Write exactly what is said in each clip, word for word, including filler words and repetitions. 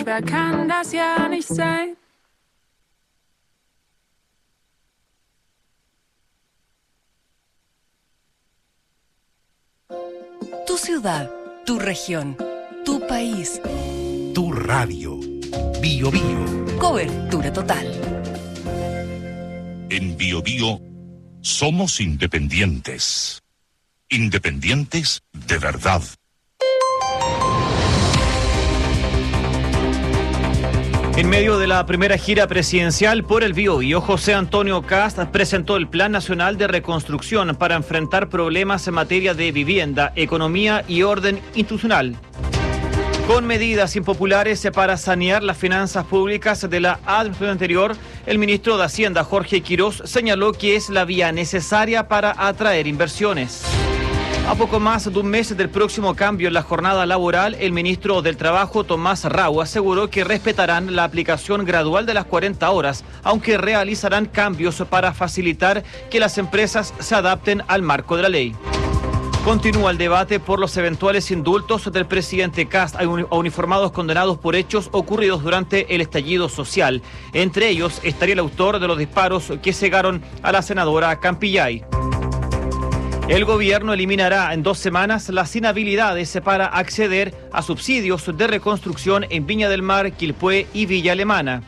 wer kann das ja nicht sein? Tu ciudad, tu región, tu país. Tu radio. Bio Bio. Cobertura total. En Bio Bio somos independientes. Independientes de verdad. En medio de la primera gira presidencial por el Biobío, José Antonio Kast presentó el Plan Nacional de Reconstrucción para enfrentar problemas en materia de vivienda, economía y orden institucional. Con medidas impopulares para sanear las finanzas públicas de la administración anterior, el ministro de Hacienda, Jorge Quirós, señaló que es la vía necesaria para atraer inversiones. A poco más de un mes del próximo cambio en la jornada laboral, el ministro del Trabajo, Tomás Rau, aseguró que respetarán la aplicación gradual de las cuarenta horas, aunque realizarán cambios para facilitar que las empresas se adapten al marco de la ley. Continúa el debate por los eventuales indultos del presidente Kast a uniformados condenados por hechos ocurridos durante el estallido social. Entre ellos estaría el autor de los disparos que cegaron a la senadora Campillay. El gobierno eliminará en dos semanas las inhabilidades para acceder a subsidios de reconstrucción en Viña del Mar, Quilpué y Villa Alemana.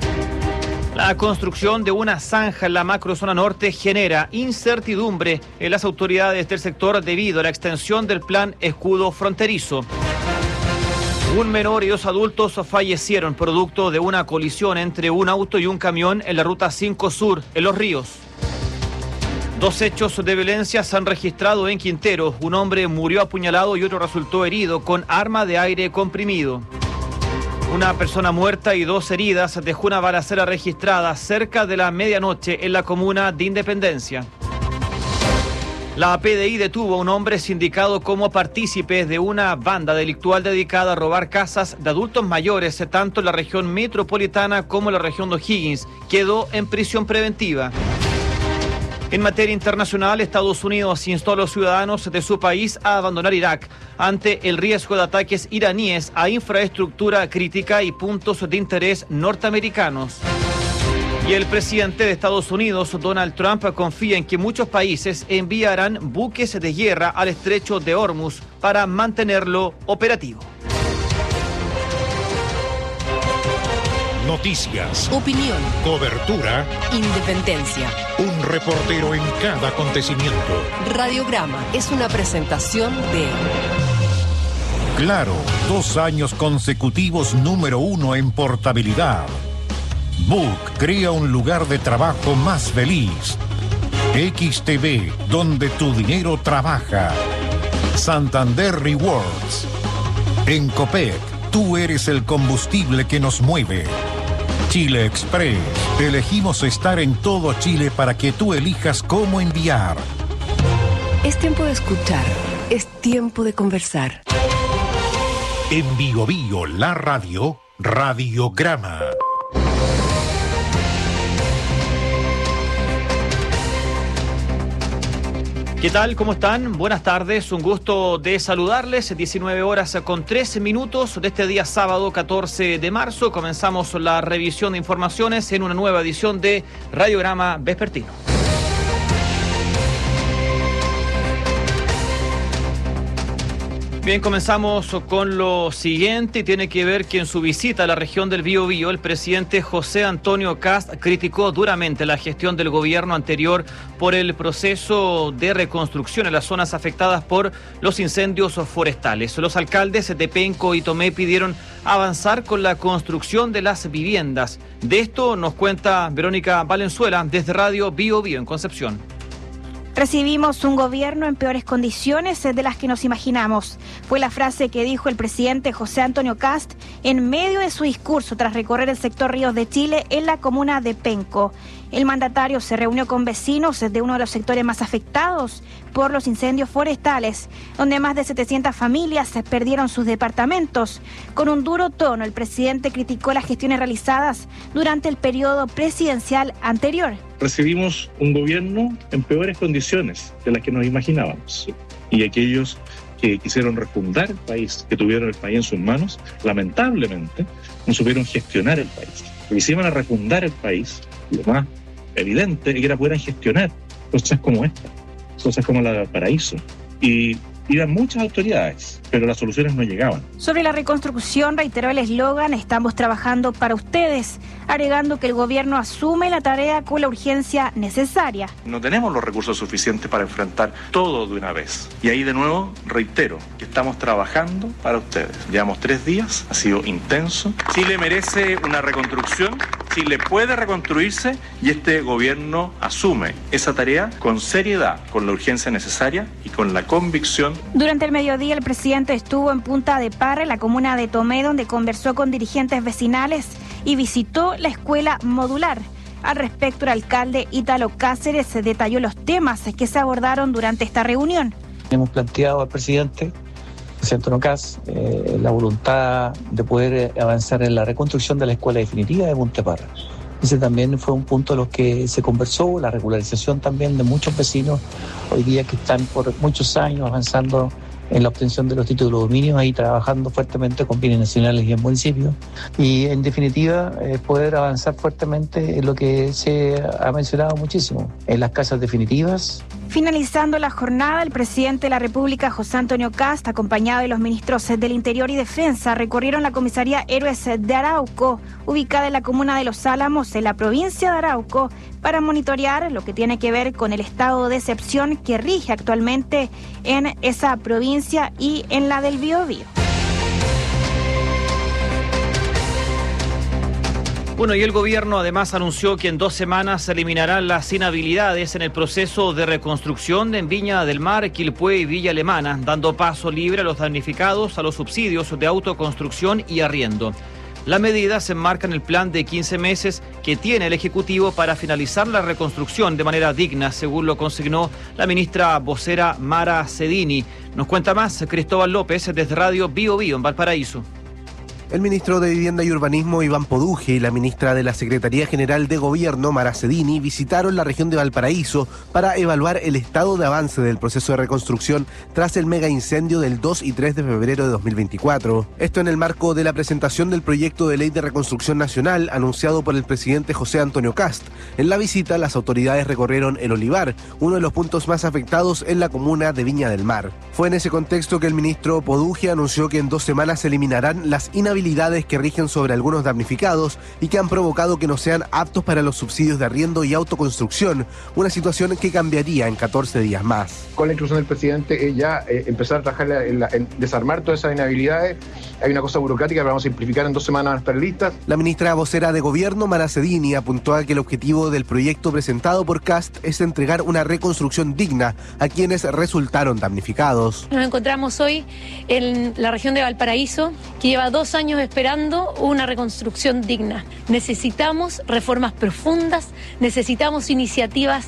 La construcción de una zanja en la macrozona norte genera incertidumbre en las autoridades del sector debido a la extensión del plan escudo fronterizo. Un menor y dos adultos fallecieron producto de una colisión entre un auto y un camión en la ruta cinco Sur, en Los Ríos. Dos hechos de violencia se han registrado en Quintero. Un hombre murió apuñalado y otro resultó herido con arma de aire comprimido. Una persona muerta y dos heridas dejó una balacera registrada cerca de la medianoche en la comuna de Independencia. La P D I detuvo a un hombre sindicado como partícipe de una banda delictual dedicada a robar casas de adultos mayores, tanto en la región metropolitana como en la región de O'Higgins. Quedó en prisión preventiva. En materia internacional, Estados Unidos instó a los ciudadanos de su país a abandonar Irak ante el riesgo de ataques iraníes a infraestructura crítica y puntos de interés norteamericanos. Y el presidente de Estados Unidos, Donald Trump, confía en que muchos países enviarán buques de guerra al estrecho de Hormuz para mantenerlo operativo. Noticias, opinión, cobertura, independencia. Un reportero en cada acontecimiento. Radiograma es una presentación de Claro, dos años consecutivos número uno en portabilidad. Book crea un lugar de trabajo más feliz. X T V, donde tu dinero trabaja. Santander Rewards. En Copec, tú eres el combustible que nos mueve. Chile Express. Elegimos estar en todo Chile para que tú elijas cómo enviar. Es tiempo de escuchar. Es tiempo de conversar. En Bio Bio, la radio, Radiograma. ¿Qué tal? ¿Cómo están? Buenas tardes, un gusto de saludarles. diecinueve horas con trece minutos de este día sábado catorce de marzo. Comenzamos la revisión de informaciones en una nueva edición de Radiograma Vespertino. Bien, comenzamos con lo siguiente y tiene que ver que en su visita a la región del Biobío, el presidente José Antonio Kast criticó duramente la gestión del gobierno anterior por el proceso de reconstrucción en las zonas afectadas por los incendios forestales. Los alcaldes de Penco y Tomé pidieron avanzar con la construcción de las viviendas. De esto nos cuenta Verónica Valenzuela desde Radio Biobío en Concepción. Recibimos un gobierno en peores condiciones de las que nos imaginamos. Fue la frase que dijo el presidente José Antonio Kast en medio de su discurso tras recorrer el sector Ríos de Chile en la comuna de Penco. El mandatario se reunió con vecinos de uno de los sectores más afectados por los incendios forestales, donde más de setecientas familias perdieron sus departamentos. Con un duro tono, el presidente criticó las gestiones realizadas durante el periodo presidencial anterior. Recibimos un gobierno en peores condiciones de las que nos imaginábamos. Y aquellos que quisieron refundar el país, que tuvieron el país en sus manos, lamentablemente no supieron gestionar el país. Porque si iban a refundar el país, lo más evidente es que era pudieran gestionar cosas como esta, cosas como la de Valparaíso. Y iban muchas autoridades, pero las soluciones no llegaban. Sobre la reconstrucción, reiteró el eslogan, estamos trabajando para ustedes, agregando que el gobierno asume la tarea con la urgencia necesaria. No tenemos los recursos suficientes para enfrentar todo de una vez. Y ahí de nuevo reitero que estamos trabajando para ustedes. Llevamos tres días, ha sido intenso. Chile merece una reconstrucción, Chile puede reconstruirse y este gobierno asume esa tarea con seriedad, con la urgencia necesaria y con la convicción. Durante el mediodía, el presidente estuvo en Punta de Parra, en la comuna de Tomé, donde conversó con dirigentes vecinales y visitó la escuela modular. Al respecto, el alcalde Ítalo Cáceres detalló los temas que se abordaron durante esta reunión. Hemos planteado al presidente, José Antonio Kast, eh, la voluntad de poder avanzar en la reconstrucción de la escuela definitiva de Punta de Parra. Ese también fue un punto de los que se conversó, la regularización también de muchos vecinos hoy día que están por muchos años avanzando en la obtención de los títulos de dominio, ahí trabajando fuertemente con bienes nacionales y en municipios. Y en definitiva, eh, poder avanzar fuertemente en lo que se ha mencionado muchísimo, en las casas definitivas. Finalizando la jornada, el presidente de la República, José Antonio Kast, acompañado de los ministros del Interior y Defensa, recorrieron la comisaría Héroes de Arauco, ubicada en la comuna de Los Álamos, en la provincia de Arauco, para monitorear lo que tiene que ver con el estado de excepción que rige actualmente en esa provincia y en la del Biobío. Bueno, y el gobierno además anunció que en dos semanas se eliminarán las inhabilidades en el proceso de reconstrucción en Viña del Mar, Quilpué y Villa Alemana, dando paso libre a los damnificados a los subsidios de autoconstrucción y arriendo. La medida se enmarca en el plan de quince meses que tiene el Ejecutivo para finalizar la reconstrucción de manera digna, según lo consignó la ministra vocera Mara Cedini. Nos cuenta más Cristóbal López desde Radio Bio Bio en Valparaíso. El ministro de Vivienda y Urbanismo, Iván Poduje, y la ministra de la Secretaría General de Gobierno, Mara Cedini, visitaron la región de Valparaíso para evaluar el estado de avance del proceso de reconstrucción tras el mega incendio del dos y tres de febrero de dos mil veinticuatro. Esto en el marco de la presentación del proyecto de ley de reconstrucción nacional anunciado por el presidente José Antonio Kast. En la visita, las autoridades recorrieron el Olivar, uno de los puntos más afectados en la comuna de Viña del Mar. Fue en ese contexto que el ministro Poduje anunció que en dos semanas se eliminarán las inhabilidades que rigen sobre algunos damnificados y que han provocado que no sean aptos para los subsidios de arriendo y autoconstrucción, una situación que cambiaría en catorce días más. Con la instrucción del presidente, ya eh, empezar a trabajar en, la, en desarmar todas esas inhabilidades. Hay una cosa burocrática que vamos a simplificar, en dos semanas van a estar listas. La ministra vocera de Gobierno, Mara Cedini, apuntó a que el objetivo del proyecto presentado por Kast es entregar una reconstrucción digna a quienes resultaron damnificados. Nos encontramos hoy en la región de Valparaíso, que lleva dos años esperando una reconstrucción digna. Necesitamos reformas profundas, necesitamos iniciativas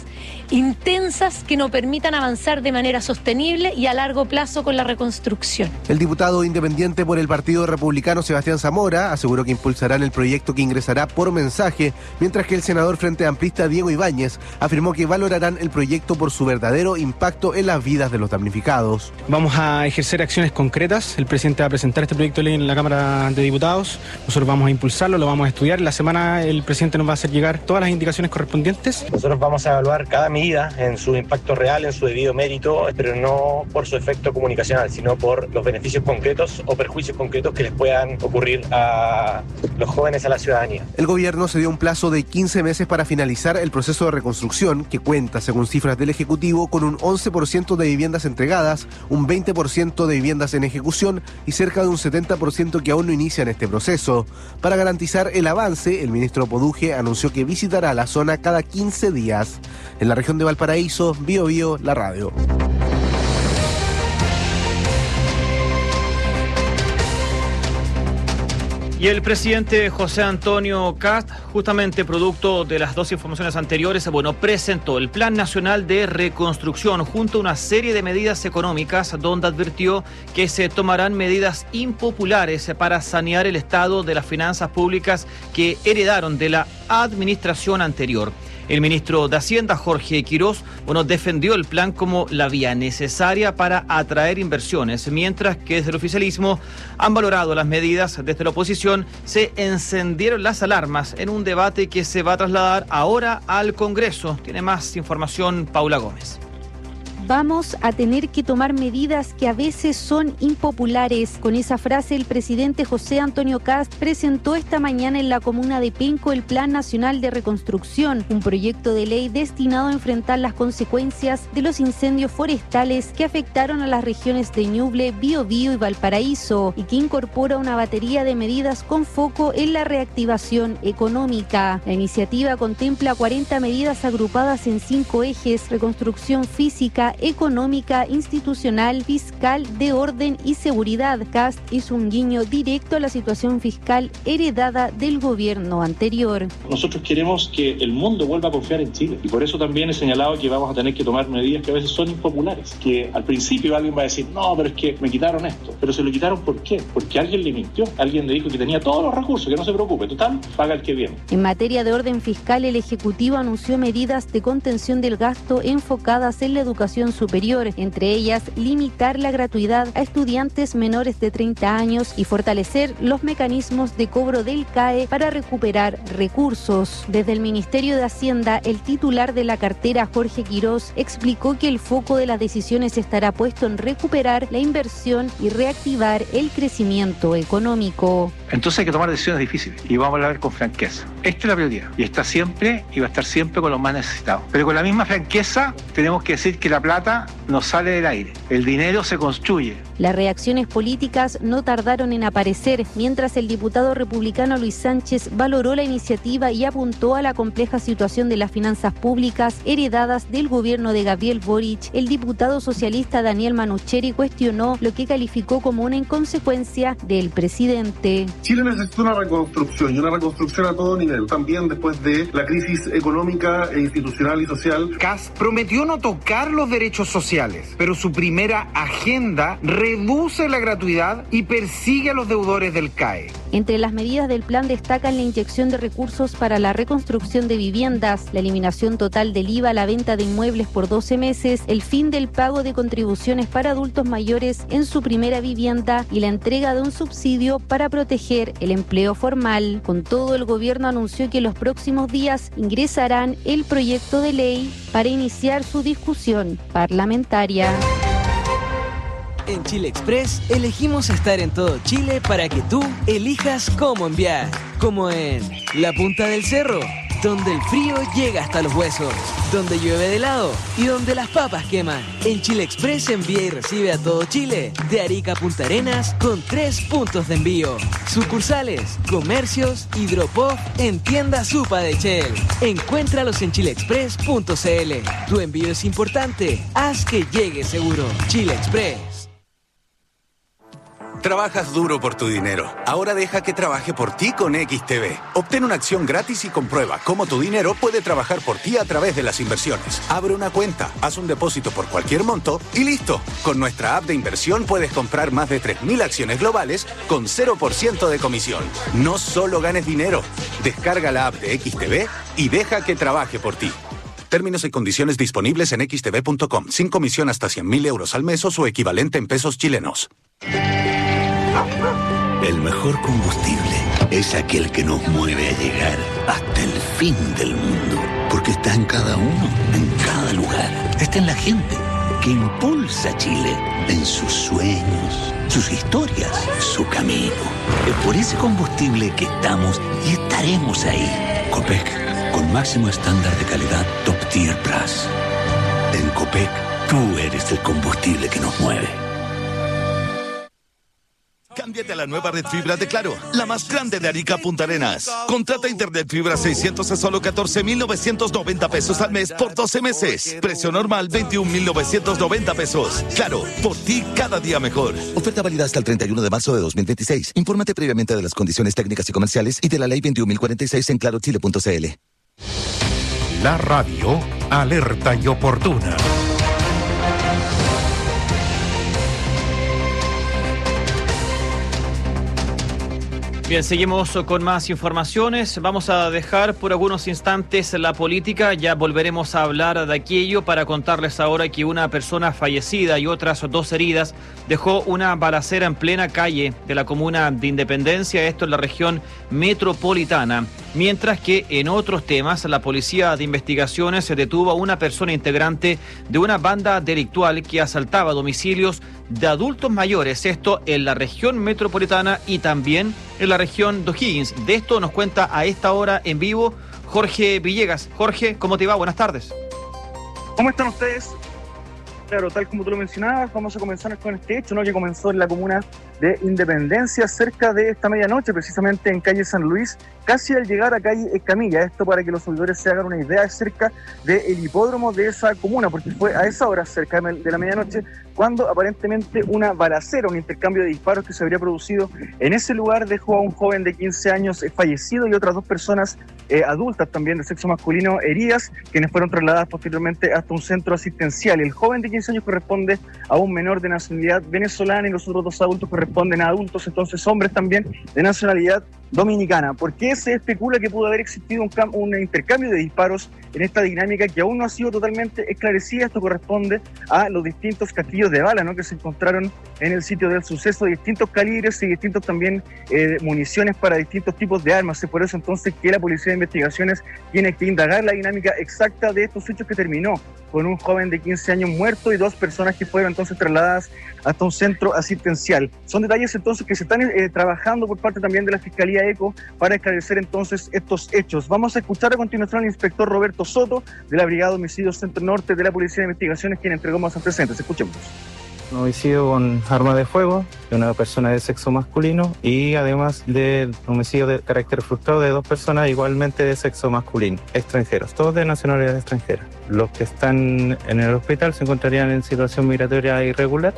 intensas que nos permitan avanzar de manera sostenible y a largo plazo con la reconstrucción. El diputado independiente por el Partido Republicano, Sebastián Zamora, aseguró que impulsarán el proyecto que ingresará por mensaje, mientras que el senador Frente Amplista, Diego Ibáñez, afirmó que valorarán el proyecto por su verdadero impacto en las vidas de los damnificados. Vamos a ejercer acciones concretas. El presidente va a presentar este proyecto de ley en la Cámara de Diputados. Nosotros vamos a impulsarlo, lo vamos a estudiar. En la semana el presidente nos va a hacer llegar todas las indicaciones correspondientes. Nosotros vamos a evaluar cada medida en su impacto real, en su debido mérito, pero no por su efecto comunicacional, sino por los beneficios concretos o perjuicios concretos que les puedan ocurrir a los jóvenes, a la ciudadanía. El gobierno se dio un plazo de quince meses para finalizar el proceso de reconstrucción, que cuenta, según cifras del Ejecutivo, con un once por ciento de viviendas entregadas, un veinte por ciento de viviendas en ejecución y cerca de un setenta por ciento que aún no inician este proceso. Para garantizar el avance, el ministro Poduje anunció que visitará la zona cada quince días. En la región de Valparaíso, Bio Bio, la radio. Y el presidente José Antonio Kast, justamente producto de las dos informaciones anteriores, bueno, presentó el Plan Nacional de Reconstrucción junto a una serie de medidas económicas donde advirtió que se tomarán medidas impopulares para sanear el estado de las finanzas públicas que heredaron de la administración anterior. El ministro de Hacienda, Jorge Quirós, bueno, defendió el plan como la vía necesaria para atraer inversiones, mientras que desde el oficialismo han valorado las medidas. Desde la oposición se encendieron las alarmas en un debate que se va a trasladar ahora al Congreso. Tiene más información Paula Gómez. Vamos a tener que tomar medidas que a veces son impopulares. Con esa frase, el presidente José Antonio Kast presentó esta mañana en la comuna de Penco el Plan Nacional de Reconstrucción, un proyecto de ley destinado a enfrentar las consecuencias de los incendios forestales que afectaron a las regiones de Ñuble, Biobío y Valparaíso, y que incorpora una batería de medidas con foco en la reactivación económica. La iniciativa contempla cuarenta medidas agrupadas en cinco ejes: reconstrucción física, económica, institucional, fiscal, de orden y seguridad. Kast hizo un guiño directo a la situación fiscal heredada del gobierno anterior. Nosotros queremos que el mundo vuelva a confiar en Chile y por eso también he señalado que vamos a tener que tomar medidas que a veces son impopulares, que al principio alguien va a decir, no, pero es que me quitaron esto, pero se lo quitaron ¿por qué? Porque alguien le mintió, alguien le dijo que tenía todos los recursos, que no se preocupe, total, paga el que viene. En materia de orden fiscal, el Ejecutivo anunció medidas de contención del gasto enfocadas en la educación superior, entre ellas limitar la gratuidad a estudiantes menores de treinta años y fortalecer los mecanismos de cobro del C A E para recuperar recursos. Desde el Ministerio de Hacienda, el titular de la cartera, Jorge Quirós, explicó que el foco de las decisiones estará puesto en recuperar la inversión y reactivar el crecimiento económico. Entonces hay que tomar decisiones difíciles y vamos a hablar con franqueza. Esta es la prioridad y está siempre y va a estar siempre con los más necesitados. Pero con la misma franqueza tenemos que decir que la plata no sale del aire, el dinero se construye. Las reacciones políticas no tardaron en aparecer, mientras el diputado republicano Luis Sánchez valoró la iniciativa y apuntó a la compleja situación de las finanzas públicas heredadas del gobierno de Gabriel Boric. El diputado socialista Daniel Manucheri cuestionó lo que calificó como una inconsecuencia del presidente. Chile necesita una reconstrucción y una reconstrucción a todo nivel, también después de la crisis económica e institucional y social. Kast prometió no tocar los derechos sociales, pero su primera agenda reduce la gratuidad y persigue a los deudores del C A E. Entre las medidas del plan destacan la inyección de recursos para la reconstrucción de viviendas, la eliminación total del I V A a la venta de inmuebles por doce meses, el fin del pago de contribuciones para adultos mayores en su primera vivienda y la entrega de un subsidio para proteger el empleo formal. Con todo, el gobierno anunció que en los próximos días ingresarán el proyecto de ley para iniciar su discusión parlamentaria. En Chile Express elegimos estar en todo Chile para que tú elijas cómo enviar. Como en la punta del cerro, donde el frío llega hasta los huesos, donde llueve de helado y donde las papas queman. En Chile Express envía y recibe a todo Chile, de Arica a Punta Arenas, con tres puntos de envío. Sucursales, comercios, hidropop en tienda Supa de Shell. Encuéntralos en chile express punto c l. Tu envío es importante, haz que llegue seguro. Chile Express. Trabajas duro por tu dinero. Ahora deja que trabaje por ti con X T B. Obtén una acción gratis y comprueba cómo tu dinero puede trabajar por ti a través de las inversiones. Abre una cuenta, haz un depósito por cualquier monto y listo. Con nuestra app de inversión puedes comprar más de tres mil acciones globales con cero por ciento de comisión. No solo ganes dinero. Descarga la app de X T B y deja que trabaje por ti. Términos y condiciones disponibles en x t v punto com. Sin comisión hasta cien mil euros al mes o su equivalente en pesos chilenos. El mejor combustible es aquel que nos mueve a llegar hasta el fin del mundo. Porque está en cada uno, en cada lugar. Está en la gente que impulsa a Chile en sus sueños, sus historias, su camino. Es por ese combustible que estamos y estaremos ahí. Copec, con máximo estándar de calidad Top Tier Plus. En Copec, tú eres el combustible que nos mueve. Cámbiate a la nueva red fibra de Claro, la más grande de Arica a Punta Arenas. Contrata internet fibra seiscientos a solo catorce mil novecientos noventa pesos al mes por doce meses. Precio normal veintiún mil novecientos noventa pesos. Claro, por ti cada día mejor. Oferta válida hasta el treinta y uno de marzo de dos mil veintiséis. Infórmate previamente de las condiciones técnicas y comerciales y de la ley veintiún mil cuarenta y seis en claro chile punto c l. La radio alerta y oportuna. Bien, seguimos con más informaciones. Vamos a dejar por algunos instantes la política. Ya volveremos a hablar de aquello para contarles ahora que una persona fallecida y otras dos heridas dejó una balacera en plena calle de la comuna de Independencia, esto en la región metropolitana. Mientras que en otros temas, la Policía de Investigaciones se detuvo a una persona integrante de una banda delictual que asaltaba domicilios de adultos mayores, esto en la región metropolitana y también en la región de O'Higgins. De esto nos cuenta a esta hora en vivo Jorge Villegas. Jorge, ¿cómo te va? Buenas tardes. ¿Cómo están ustedes? Claro, tal como tú lo mencionabas, vamos a comenzar con este hecho, ¿no?, que comenzó en la comuna de Independencia cerca de esta medianoche, precisamente en calle San Luis, casi al llegar a calle Escamilla. Esto para que los auditores se hagan una idea, es cerca del hipódromo de esa comuna, porque fue a esa hora, cerca de la medianoche, cuando aparentemente una balacera, un intercambio de disparos que se habría producido en ese lugar dejó a un joven de quince años fallecido y otras dos personas eh, adultas también de sexo masculino heridas, quienes fueron trasladadas posteriormente hasta un centro asistencial. El joven de quince años corresponde a un menor de nacionalidad venezolana y los otros dos adultos corresponden a adultos, entonces hombres también de nacionalidad dominicana. ¿Por qué se especula que pudo haber existido un, un intercambio de disparos en esta dinámica que aún no ha sido totalmente esclarecida? Esto corresponde a los distintos casquillos de bala, ¿no?, que se encontraron en el sitio del suceso, de distintos calibres y distintos también eh, municiones para distintos tipos de armas. Es por eso entonces que la Policía de Investigaciones tiene que indagar la dinámica exacta de estos hechos, que terminó con un joven de quince años muerto y dos personas que fueron entonces trasladadas hasta un centro asistencial. Son detalles entonces que se están eh, trabajando por parte también de la Fiscalía ECO para esclarecer entonces estos hechos. Vamos a escuchar a continuación al inspector Roberto Soto de la Brigada de Homicidios Centro Norte de la Policía de Investigaciones, quien entregó más antecedentes. Escuchemos. Un homicidio con arma de fuego de una persona de sexo masculino y además de homicidio de carácter frustrado de dos personas igualmente de sexo masculino, extranjeros, todos de nacionalidad extranjera. Los que están en el hospital se encontrarían en situación migratoria irregular.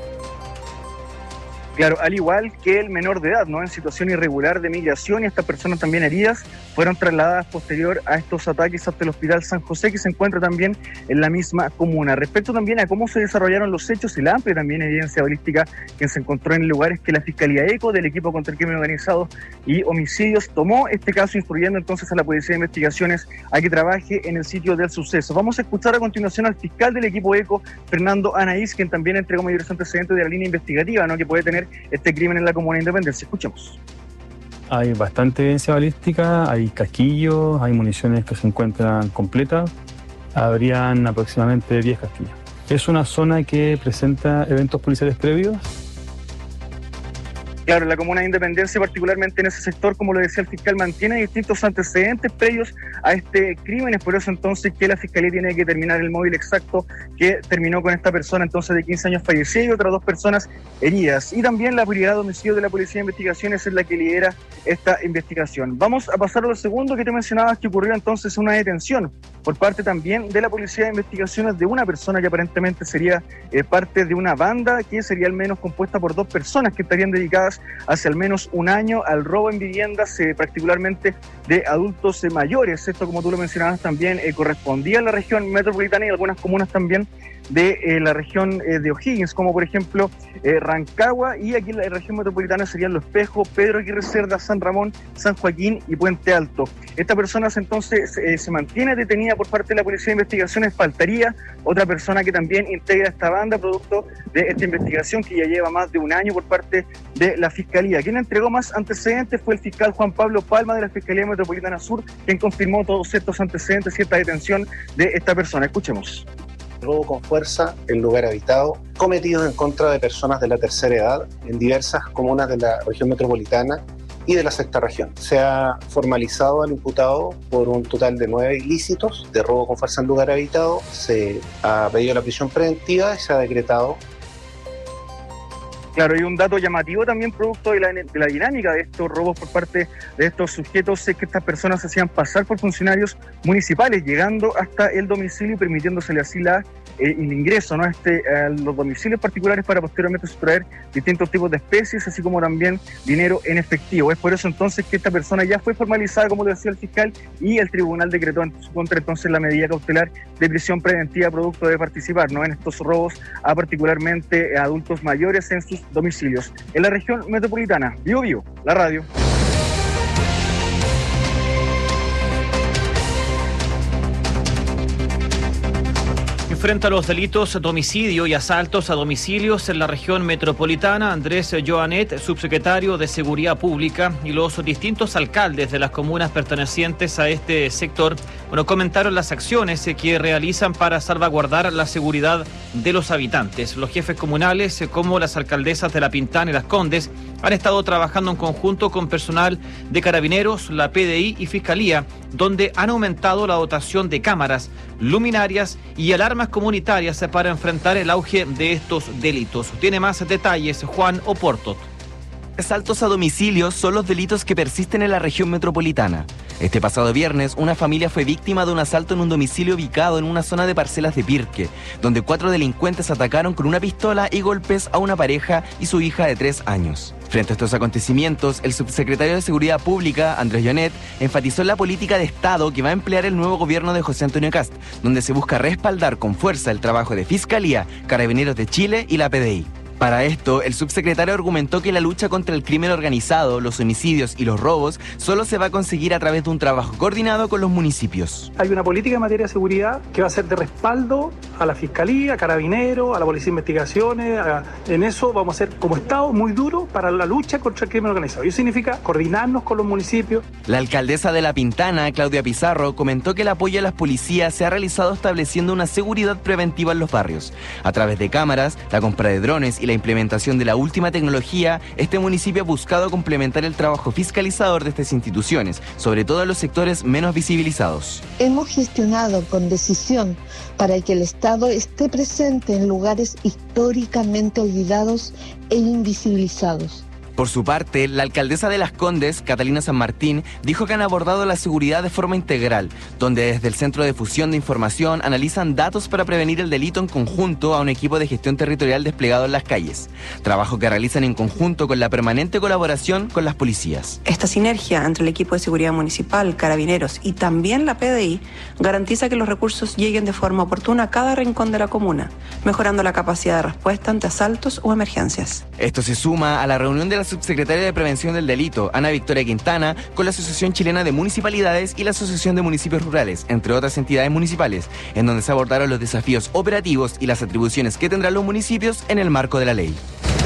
Claro, al igual que el menor de edad, ¿no?, en situación irregular de migración, y estas personas también heridas fueron trasladadas posterior a estos ataques hasta el Hospital San José, que se encuentra también en la misma comuna. Respecto también a cómo se desarrollaron los hechos y la amplia también evidencia balística que se encontró en lugares que la Fiscalía ECO del Equipo contra el Crimen Organizado y Homicidios tomó este caso, instruyendo entonces a la Policía de Investigaciones a que trabaje en el sitio del suceso. Vamos a escuchar a continuación al fiscal del Equipo ECO, Fernando Anaís, quien también entregó mayores antecedentes de la línea investigativa, ¿no?, que puede tener este crimen en la comuna de Independencia. Escuchemos. Hay bastante evidencia balística, hay casquillos, hay municiones que se encuentran completas. Habrían aproximadamente diez casquillos. Es una zona que presenta eventos policiales previos. Claro, la comuna de Independencia, particularmente en ese sector, como lo decía el fiscal, mantiene distintos antecedentes previos a este crimen. Es por eso entonces que la Fiscalía tiene que determinar el móvil exacto que terminó con esta persona entonces de quince años fallecida y otras dos personas heridas. Y también la Brigada de Homicidios de la Policía de Investigaciones es la que lidera esta investigación. Vamos a pasar a lo segundo que te mencionabas, que ocurrió entonces una detención por parte también de la Policía de Investigaciones de una persona que aparentemente sería eh, parte de una banda que sería al menos compuesta por dos personas que estarían dedicadas hace al menos un año al robo en viviendas, eh, particularmente de adultos eh, mayores. Esto, como tú lo mencionabas, también eh, correspondía a la región metropolitana y algunas comunas también de eh, la región eh, de O'Higgins, como por ejemplo eh, Rancagua, y aquí en la región metropolitana serían Los Espejos, Pedro Aguirre Cerda, San Ramón, San Joaquín y Puente Alto. Esta persona entonces eh, se mantiene detenida por parte de la Policía de Investigaciones. Faltaría otra persona que también integra esta banda, producto de esta investigación que ya lleva más de un año por parte de la Fiscalía. Quien entregó más antecedentes fue el fiscal Juan Pablo Palma de la Fiscalía Metropolitana Sur, quien confirmó todos estos antecedentes y esta detención de esta persona. Escuchemos. Robo con fuerza en lugar habitado, cometidos en contra de personas de la tercera edad en diversas comunas de la región metropolitana y de la sexta región. Se ha formalizado al imputado por un total de nueve ilícitos de robo con fuerza en lugar habitado, se ha pedido la prisión preventiva y se ha decretado. Claro, y un dato llamativo también producto de la, de la dinámica de estos robos por parte de estos sujetos es que estas personas se hacían pasar por funcionarios municipales, llegando hasta el domicilio y permitiéndosele así la, eh, el ingreso, ¿no?, este, a los domicilios particulares para posteriormente sustraer distintos tipos de especies, así como también dinero en efectivo. Es por eso entonces que esta persona ya fue formalizada, como lo decía el fiscal, y el tribunal decretó en su contra entonces la medida cautelar de prisión preventiva producto de participar, ¿no?, en estos robos a particularmente a adultos mayores en sus domicilios. En la región metropolitana, Vivo Vivo, la radio. Frente a los delitos de homicidio y asaltos a domicilios en la región metropolitana, Andrés Joanet, subsecretario de Seguridad Pública, y los distintos alcaldes de las comunas pertenecientes a este sector, bueno, comentaron las acciones que realizan para salvaguardar la seguridad de los habitantes. Los jefes comunales, como las alcaldesas de La Pintana y Las Condes, han estado trabajando en conjunto con personal de Carabineros, la P D I y Fiscalía, donde han aumentado la dotación de cámaras, luminarias y alarmas comunitarias para enfrentar el auge de estos delitos. Tiene más detalles Juan Oporto. Asaltos a domicilios son los delitos que persisten en la región metropolitana. Este pasado viernes, una familia fue víctima de un asalto en un domicilio ubicado en una zona de parcelas de Pirque, donde cuatro delincuentes atacaron con una pistola y golpes a una pareja y su hija de tres años. Frente a estos acontecimientos, el subsecretario de Seguridad Pública, Andrés Joanet, enfatizó en la política de Estado que va a emplear el nuevo gobierno de José Antonio Kast, donde se busca respaldar con fuerza el trabajo de Fiscalía, Carabineros de Chile y la P D I. Para esto, el subsecretario argumentó que la lucha contra el crimen organizado, los homicidios y los robos solo se va a conseguir a través de un trabajo coordinado con los municipios. Hay una política en materia de seguridad que va a ser de respaldo a la Fiscalía, a Carabineros, a la Policía de Investigaciones. A... En eso vamos a ser como Estado muy duro para la lucha contra el crimen organizado. Y eso significa coordinarnos con los municipios. La alcaldesa de La Pintana, Claudia Pizarro, comentó que el apoyo a las policías se ha realizado estableciendo una seguridad preventiva en los barrios. A través de cámaras, la compra de drones y la implementación de la última tecnología, este municipio ha buscado complementar el trabajo fiscalizador de estas instituciones, sobre todo en los sectores menos visibilizados. Hemos gestionado con decisión para que el Estado esté presente en lugares históricamente olvidados e invisibilizados. Por su parte, la alcaldesa de Las Condes, Catalina San Martín, dijo que han abordado la seguridad de forma integral, donde desde el Centro de Fusión de Información analizan datos para prevenir el delito en conjunto a un equipo de gestión territorial desplegado en las calles, trabajo que realizan en conjunto con la permanente colaboración con las policías. Esta sinergia entre el equipo de seguridad municipal, Carabineros y también la P D I garantiza que los recursos lleguen de forma oportuna a cada rincón de la comuna, mejorando la capacidad de respuesta ante asaltos o emergencias. Esto se suma a la reunión de la subsecretaria de Prevención del Delito, Ana Victoria Quintana, con la Asociación Chilena de Municipalidades y la Asociación de Municipios Rurales, entre otras entidades municipales, en donde se abordaron los desafíos operativos y las atribuciones que tendrán los municipios en el marco de la ley.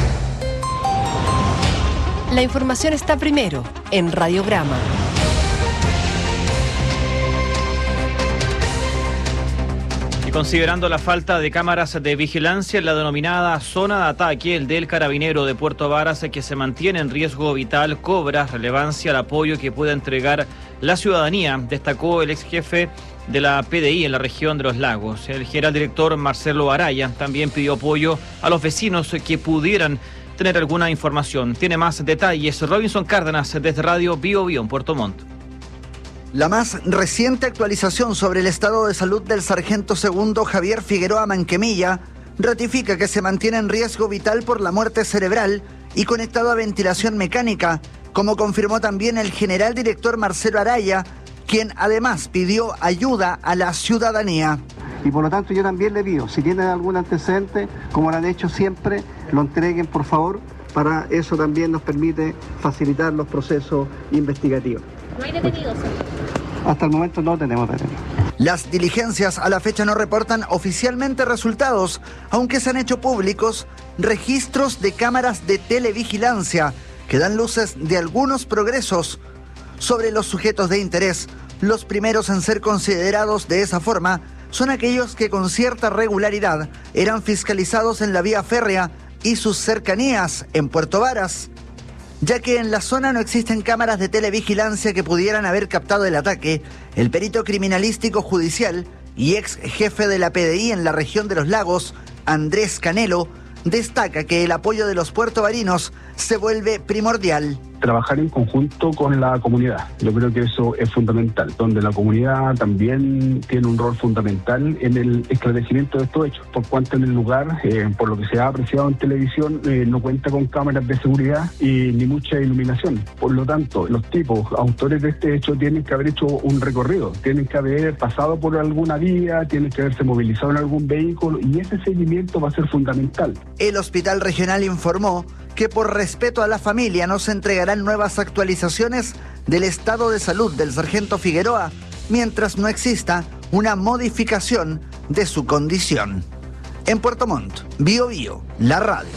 La información está primero en Radiograma. Y considerando la falta de cámaras de vigilancia en la denominada zona de ataque, el del Carabinero de Puerto Varas, que se mantiene en riesgo vital, cobra relevancia al apoyo que pueda entregar la ciudadanía, destacó el ex jefe de la P D I en la región de los Lagos. El general director Marcelo Araya también pidió apoyo a los vecinos que pudieran tener alguna información. Tiene más detalles Robinson Cárdenas desde Radio Bio Bio en Puerto Montt. La más reciente actualización sobre el estado de salud del sargento segundo Javier Figueroa Manquemilla ratifica que se mantiene en riesgo vital por la muerte cerebral y conectado a ventilación mecánica, como confirmó también el general director Marcelo Araya, quien además pidió ayuda a la ciudadanía. Y por lo tanto yo también le pido, si tienen algún antecedente, como lo han hecho siempre, lo entreguen por favor, para eso también nos permite facilitar los procesos investigativos. ¿No hay detenidos? Hasta el momento no tenemos detenidos. Las diligencias a la fecha no reportan oficialmente resultados, aunque se han hecho públicos registros de cámaras de televigilancia que dan luces de algunos progresos sobre los sujetos de interés. Los primeros en ser considerados de esa forma son aquellos que con cierta regularidad eran fiscalizados en la vía férrea y sus cercanías en Puerto Varas. Ya que en la zona no existen cámaras de televigilancia que pudieran haber captado el ataque, el perito criminalístico judicial y ex jefe de la P D I en la región de los Lagos, Andrés Canelo, destaca que el apoyo de los puertovarinos se vuelve primordial. Trabajar en conjunto con la comunidad. Yo creo que eso es fundamental, donde la comunidad también tiene un rol fundamental en el esclarecimiento de estos hechos, por cuanto en el lugar, eh, por lo que se ha apreciado en televisión, eh, no cuenta con cámaras de seguridad y ni mucha iluminación. Por lo tanto, los tipos, autores de este hecho, tienen que haber hecho un recorrido, tienen que haber pasado por alguna vía, tienen que haberse movilizado en algún vehículo y ese seguimiento va a ser fundamental. El Hospital Regional informó que por respeto a la familia no se entregarán nuevas actualizaciones del estado de salud del sargento Figueroa, mientras no exista una modificación de su condición. En Puerto Montt, Bio Bio, la radio.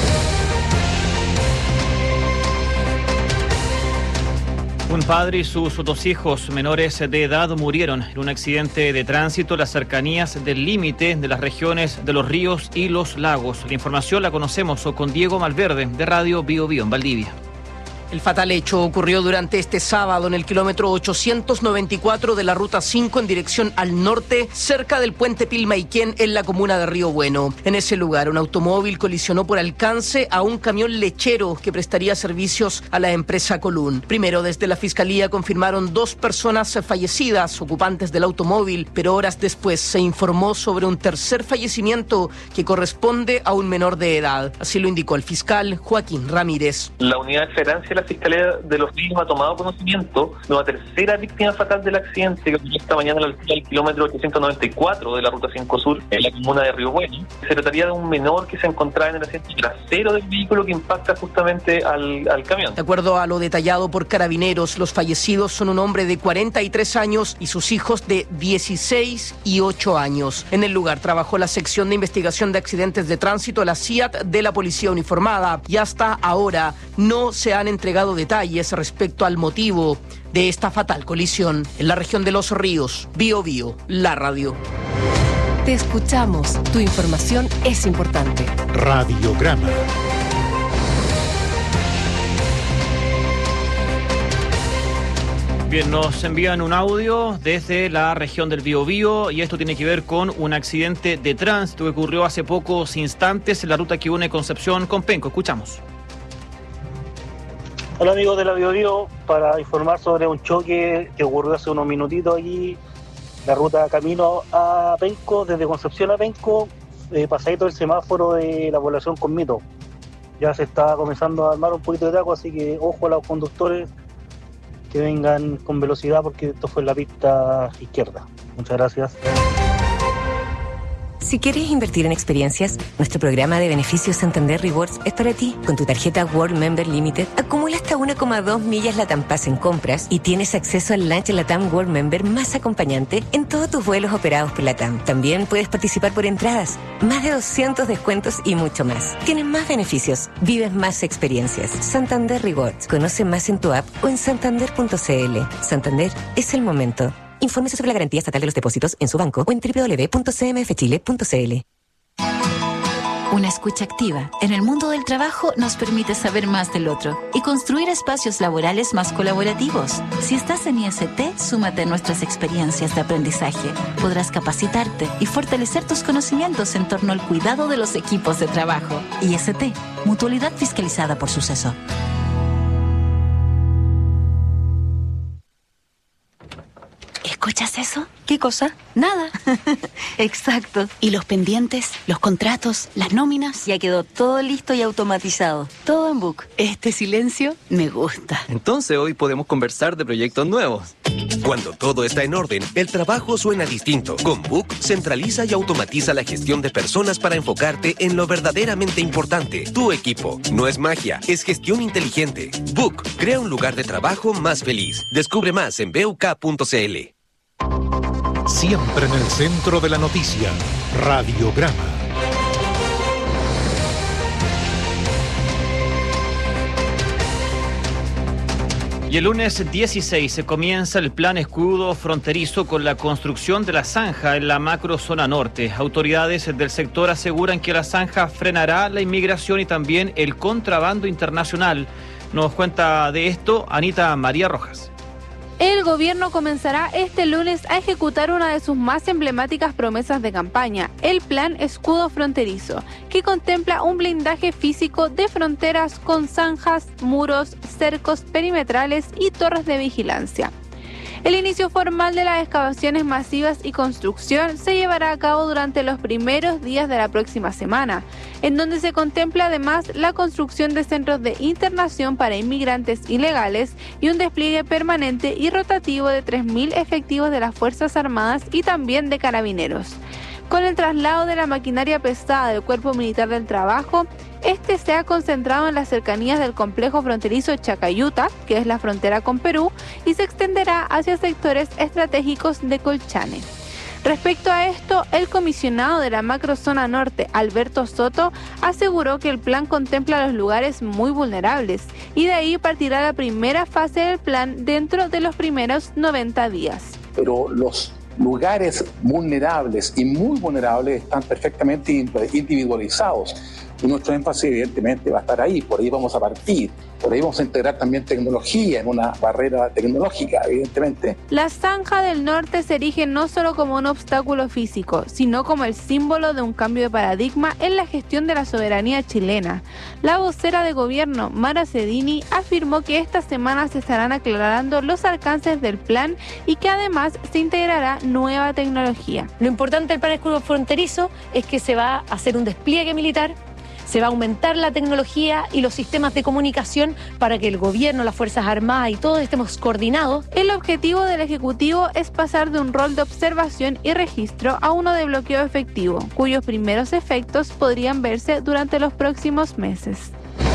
Un padre y sus dos hijos menores de edad murieron en un accidente de tránsito en las cercanías del límite de las regiones de los ríos y los lagos. La información la conocemos con Diego Malverde, de Radio Bio Bio, en Valdivia. El fatal hecho ocurrió durante este sábado en el kilómetro ochocientos noventa y cuatro de la ruta cinco en dirección al norte, cerca del puente Pilmaiquén en la comuna de Río Bueno. En ese lugar, un automóvil colisionó por alcance a un camión lechero que prestaría servicios a la empresa Colún. Primero, desde la Fiscalía confirmaron dos personas fallecidas, ocupantes del automóvil, pero horas después se informó sobre un tercer fallecimiento que corresponde a un menor de edad. Así lo indicó el fiscal Joaquín Ramírez. La unidad de excelerancia la Fiscalía de los Ríos ha tomado conocimiento de una tercera víctima fatal del accidente que ocurrió esta mañana al kilómetro ochocientos noventa y cuatro de la ruta cinco Sur, en la comuna de Río Bueno. Se trataría de un menor que se encontraba en el asiento trasero del vehículo que impacta justamente al, al camión. De acuerdo a lo detallado por Carabineros, los fallecidos son un hombre de cuarenta y tres años y sus hijos de dieciséis y ocho años. En el lugar trabajó la sección de investigación de accidentes de tránsito, la C I A T, de la Policía Uniformada, y hasta ahora no se han entregado detalles respecto al motivo de esta fatal colisión. En la región de Los Ríos, Bio Bio, la radio. Te escuchamos. Tu información es importante. Radiograma. Bien, nos envían un audio desde la región del Biobío y esto tiene que ver con un accidente de tránsito que ocurrió hace pocos instantes en la ruta que une Concepción con Penco. Escuchamos. Hola amigos de la Bio Bio, para informar sobre un choque que ocurrió hace unos minutitos allí, la ruta camino a Penco, desde Concepción a Penco, eh, pasadito el semáforo de la población Conmito. Ya se está comenzando a armar un poquito de taco, así que ojo a los conductores que vengan con velocidad porque esto fue en la pista izquierda. Muchas gracias. Si quieres invertir en experiencias, nuestro programa de beneficios Santander Rewards es para ti. Con tu tarjeta World Member Limited, acumula hasta uno coma dos millas Latam Pass en compras y tienes acceso al lunch Latam World Member más acompañante en todos tus vuelos operados por Latam. También puedes participar por entradas, más de doscientos descuentos y mucho más. Tienes más beneficios, vives más experiencias. Santander Rewards. Conoce más en tu app o en santander punto c l. Santander es el momento. Infórmese sobre la garantía estatal de los depósitos en su banco o en doble u doble u doble u punto c m f chile punto c l. Una escucha activa en el mundo del trabajo nos permite saber más del otro y construir espacios laborales más colaborativos. Si estás en I S T, súmate a nuestras experiencias de aprendizaje. Podrás capacitarte y fortalecer tus conocimientos en torno al cuidado de los equipos de trabajo. I S T, mutualidad fiscalizada por Suceso. ¿Escuchas eso? ¿Qué cosa? Nada. Exacto. ¿Y los pendientes, los contratos, las nóminas? Ya quedó todo listo y automatizado. Todo en Book. Este silencio me gusta. Entonces hoy podemos conversar de proyectos nuevos. Cuando todo está en orden, el trabajo suena distinto. Con Book, centraliza y automatiza la gestión de personas para enfocarte en lo verdaderamente importante. Tu equipo. No es magia, es gestión inteligente. Book, crea un lugar de trabajo más feliz. Descubre más en b u k punto c l. Siempre en el centro de la noticia, Radiograma. Y el lunes dieciséis se comienza el plan escudo fronterizo con la construcción de la zanja en la macrozona norte. Autoridades del sector aseguran que la zanja frenará la inmigración y también el contrabando internacional. Nos cuenta de esto Anita María Rojas. El gobierno comenzará este lunes a ejecutar una de sus más emblemáticas promesas de campaña, el Plan Escudo Fronterizo, que contempla un blindaje físico de fronteras con zanjas, muros, cercos perimetrales y torres de vigilancia. El inicio formal de las excavaciones masivas y construcción se llevará a cabo durante los primeros días de la próxima semana, en donde se contempla además la construcción de centros de internación para inmigrantes ilegales y un despliegue permanente y rotativo de tres mil efectivos de las Fuerzas Armadas y también de Carabineros. Con el traslado de la maquinaria pesada del Cuerpo Militar del Trabajo, este se ha concentrado en las cercanías del complejo fronterizo Chacayuta, que es la frontera con Perú, y se extenderá hacia sectores estratégicos de Colchane. Respecto a esto, el comisionado de la macrozona norte, Alberto Soto, aseguró que el plan contempla los lugares muy vulnerables y de ahí partirá la primera fase del plan dentro de los primeros noventa días. Pero los lugares vulnerables y muy vulnerables están perfectamente individualizados. Y nuestro énfasis evidentemente va a estar ahí, por ahí vamos a partir, por ahí vamos a integrar también tecnología en una barrera tecnológica, evidentemente. La Zanja del Norte se erige no solo como un obstáculo físico, sino como el símbolo de un cambio de paradigma en la gestión de la soberanía chilena. La vocera de gobierno, Mara Cedini, afirmó que esta semana se estarán aclarando los alcances del plan y que además se integrará nueva tecnología. Lo importante del plan escudo fronterizo es que se va a hacer un despliegue militar, se va a aumentar la tecnología y los sistemas de comunicación para que el gobierno, las Fuerzas Armadas y todos estemos coordinados. El objetivo del Ejecutivo es pasar de un rol de observación y registro a uno de bloqueo efectivo, cuyos primeros efectos podrían verse durante los próximos meses.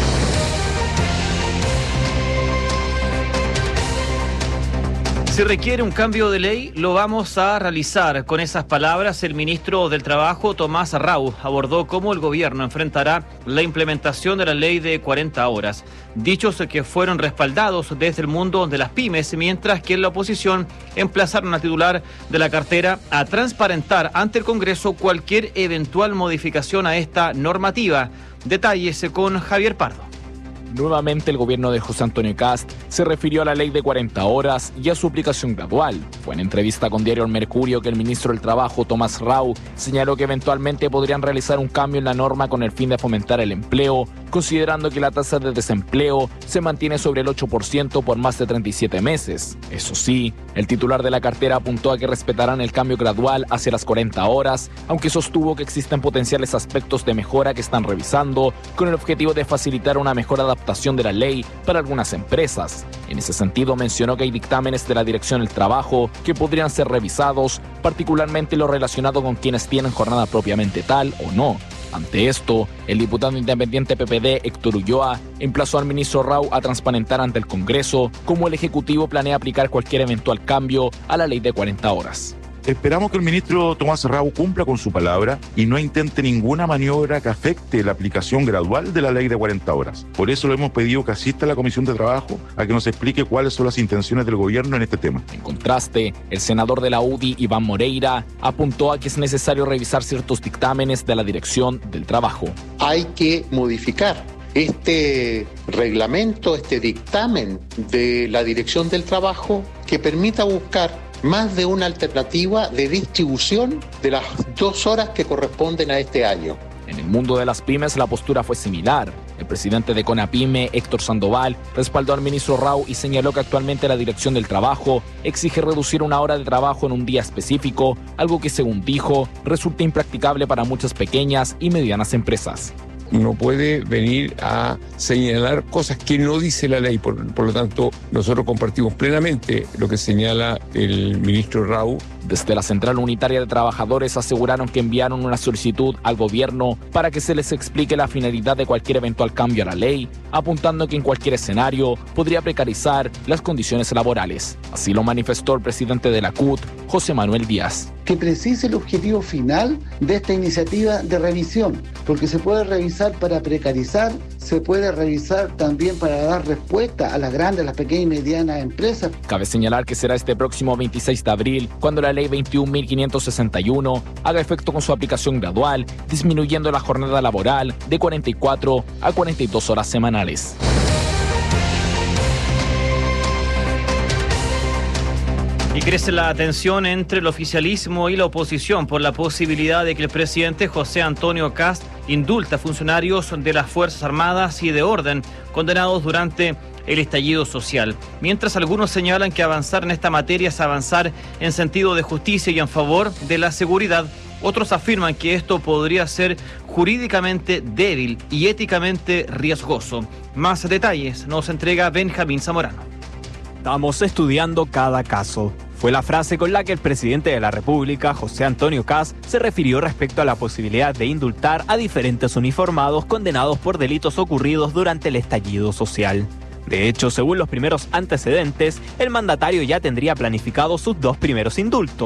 Si requiere un cambio de ley, lo vamos a realizar. Con esas palabras, el ministro del Trabajo, Tomás Rau, abordó cómo el gobierno enfrentará la implementación de la ley de cuarenta horas. Dichos que fueron respaldados desde el mundo de las pymes, mientras que en la oposición emplazaron al titular de la cartera a transparentar ante el Congreso cualquier eventual modificación a esta normativa. Detalles con Javier Pardo. Nuevamente el gobierno de José Antonio Kast se refirió a la ley de cuarenta horas y a su aplicación gradual. Fue en entrevista con Diario El Mercurio que el ministro del Trabajo, Tomás Rau, señaló que eventualmente podrían realizar un cambio en la norma con el fin de fomentar el empleo, considerando que la tasa de desempleo se mantiene sobre el ocho por ciento por más de treinta y siete meses. Eso sí, el titular de la cartera apuntó a que respetarán el cambio gradual hacia las cuarenta horas, aunque sostuvo que existen potenciales aspectos de mejora que están revisando con el objetivo de facilitar una mejor adaptación de la ley para algunas empresas. En ese sentido, mencionó que hay dictámenes de la Dirección del Trabajo que podrían ser revisados, particularmente lo relacionado con quienes tienen jornada propiamente tal o no. Ante esto, el diputado independiente P P D, Héctor Ulloa, emplazó al ministro Rau a transparentar ante el Congreso cómo el Ejecutivo planea aplicar cualquier eventual cambio a la ley de cuarenta horas. Esperamos que el ministro Tomás Rau cumpla con su palabra y no intente ninguna maniobra que afecte la aplicación gradual de la ley de cuarenta horas. Por eso le hemos pedido que asista a la Comisión de Trabajo a que nos explique cuáles son las intenciones del gobierno en este tema. En contraste, el senador de la U D I, Iván Moreira, apuntó a que es necesario revisar ciertos dictámenes de la Dirección del Trabajo. Hay que modificar este reglamento, este dictamen de la Dirección del Trabajo que permita buscar más de una alternativa de distribución de las dos horas que corresponden a este año. En el mundo de las pymes la postura fue similar. El presidente de CONAPYME, Héctor Sandoval, respaldó al ministro Rau y señaló que actualmente la Dirección del Trabajo exige reducir una hora de trabajo en un día específico, algo que, según dijo, resulta impracticable para muchas pequeñas y medianas empresas. No puede venir a señalar cosas que no dice la ley. Por, por lo tanto, nosotros compartimos plenamente lo que señala el ministro Rau. Desde la Central Unitaria de Trabajadores aseguraron que enviaron una solicitud al gobierno para que se les explique la finalidad de cualquier eventual cambio a la ley, apuntando que en cualquier escenario podría precarizar las condiciones laborales. Así lo manifestó el presidente de la C U T, José Manuel Díaz. Que precise el objetivo final de esta iniciativa de revisión, porque se puede revisar para precarizar, se puede revisar también para dar respuesta a las grandes, las pequeñas y medianas empresas. Cabe señalar que será este próximo veintiséis de abril cuando la ley veintiún mil quinientos sesenta y uno haga efecto con su aplicación gradual, disminuyendo la jornada laboral de cuarenta y cuatro a cuarenta y dos horas semanales. Y crece la tensión entre el oficialismo y la oposición por la posibilidad de que el presidente José Antonio Kast indulte a funcionarios de las Fuerzas Armadas y de orden condenados durante el estallido social. Mientras algunos señalan que avanzar en esta materia es avanzar en sentido de justicia y en favor de la seguridad, otros afirman que esto podría ser jurídicamente débil y éticamente riesgoso. Más detalles nos entrega Benjamín Zamorano. Estamos estudiando cada caso. Fue la frase con la que el presidente de la República, José Antonio Kast, se refirió respecto a la posibilidad de indultar a diferentes uniformados condenados por delitos ocurridos durante el estallido social. De hecho, según los primeros antecedentes, el mandatario ya tendría planificado sus dos primeros indultos.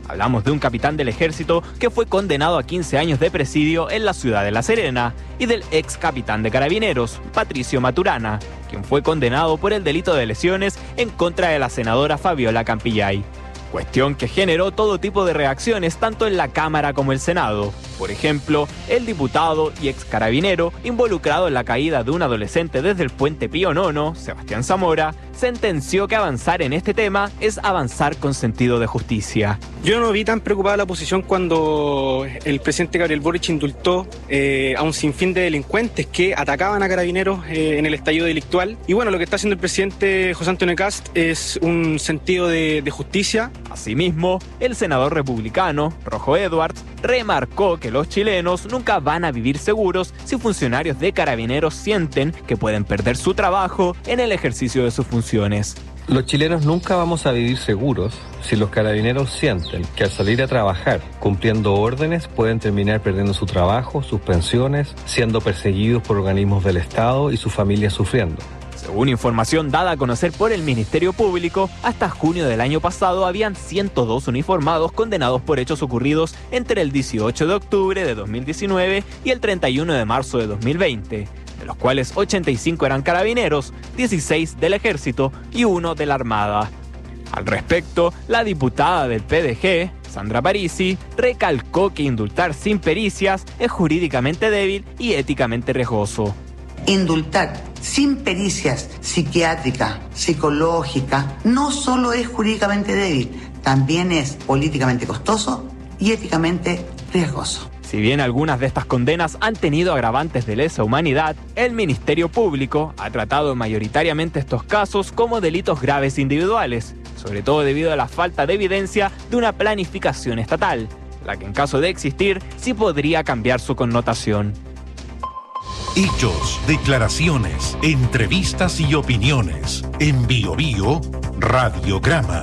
Hablamos de un capitán del ejército que fue condenado a quince años de presidio en la ciudad de La Serena y del ex capitán de carabineros, Patricio Maturana, quien fue condenado por el delito de lesiones en contra de la senadora Fabiola Campillay. Cuestión que generó todo tipo de reacciones tanto en la Cámara como el Senado. Por ejemplo, el diputado y ex carabinero involucrado en la caída de un adolescente desde el Puente Pío Nono, Sebastián Zamora, sentenció que avanzar en este tema es avanzar con sentido de justicia. Yo no vi tan preocupada la oposición cuando el presidente Gabriel Boric indultó eh, a un sinfín de delincuentes que atacaban a carabineros eh, en el estallido delictual. Y bueno, lo que está haciendo el presidente José Antonio Kast es un sentido de, de justicia. Asimismo, el senador republicano, Rojo Edwards, remarcó que los chilenos nunca van a vivir seguros si funcionarios de carabineros sienten que pueden perder su trabajo en el ejercicio de sus funciones. Los chilenos nunca vamos a vivir seguros si los carabineros sienten que al salir a trabajar cumpliendo órdenes pueden terminar perdiendo su trabajo, sus pensiones, siendo perseguidos por organismos del Estado y sus familias sufriendo. Según información dada a conocer por el Ministerio Público, hasta junio del año pasado habían ciento dos uniformados condenados por hechos ocurridos entre el dieciocho de octubre de dos mil diecinueve y el treinta y uno de marzo de dos mil veinte, de los cuales ochenta y cinco eran carabineros, dieciséis del Ejército y uno de la Armada. Al respecto, la diputada del P D G, Sandra Parisi, recalcó que indultar sin pericias es jurídicamente débil y éticamente riesgoso. Indultar sin pericias psiquiátricas, psicológicas, no solo es jurídicamente débil, también es políticamente costoso y éticamente riesgoso. Si bien algunas de estas condenas han tenido agravantes de lesa humanidad, el Ministerio Público ha tratado mayoritariamente estos casos como delitos graves individuales, sobre todo debido a la falta de evidencia de una planificación estatal, la que en caso de existir sí podría cambiar su connotación. Hechos, declaraciones, entrevistas y opiniones. En Bio Bio, Radiograma.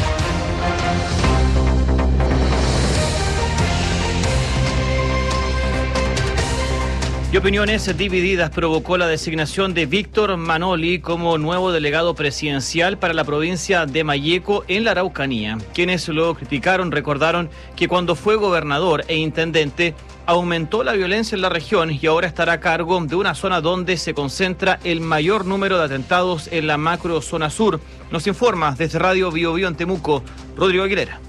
Y opiniones divididas provocó la designación de Víctor Manoli como nuevo delegado presidencial para la provincia de Malleco en la Araucanía. Quienes lo criticaron recordaron que cuando fue gobernador e intendente aumentó la violencia en la región y ahora estará a cargo de una zona donde se concentra el mayor número de atentados en la macro zona sur. Nos informa desde Radio Bio Bio en Temuco, Rodrigo Aguilera.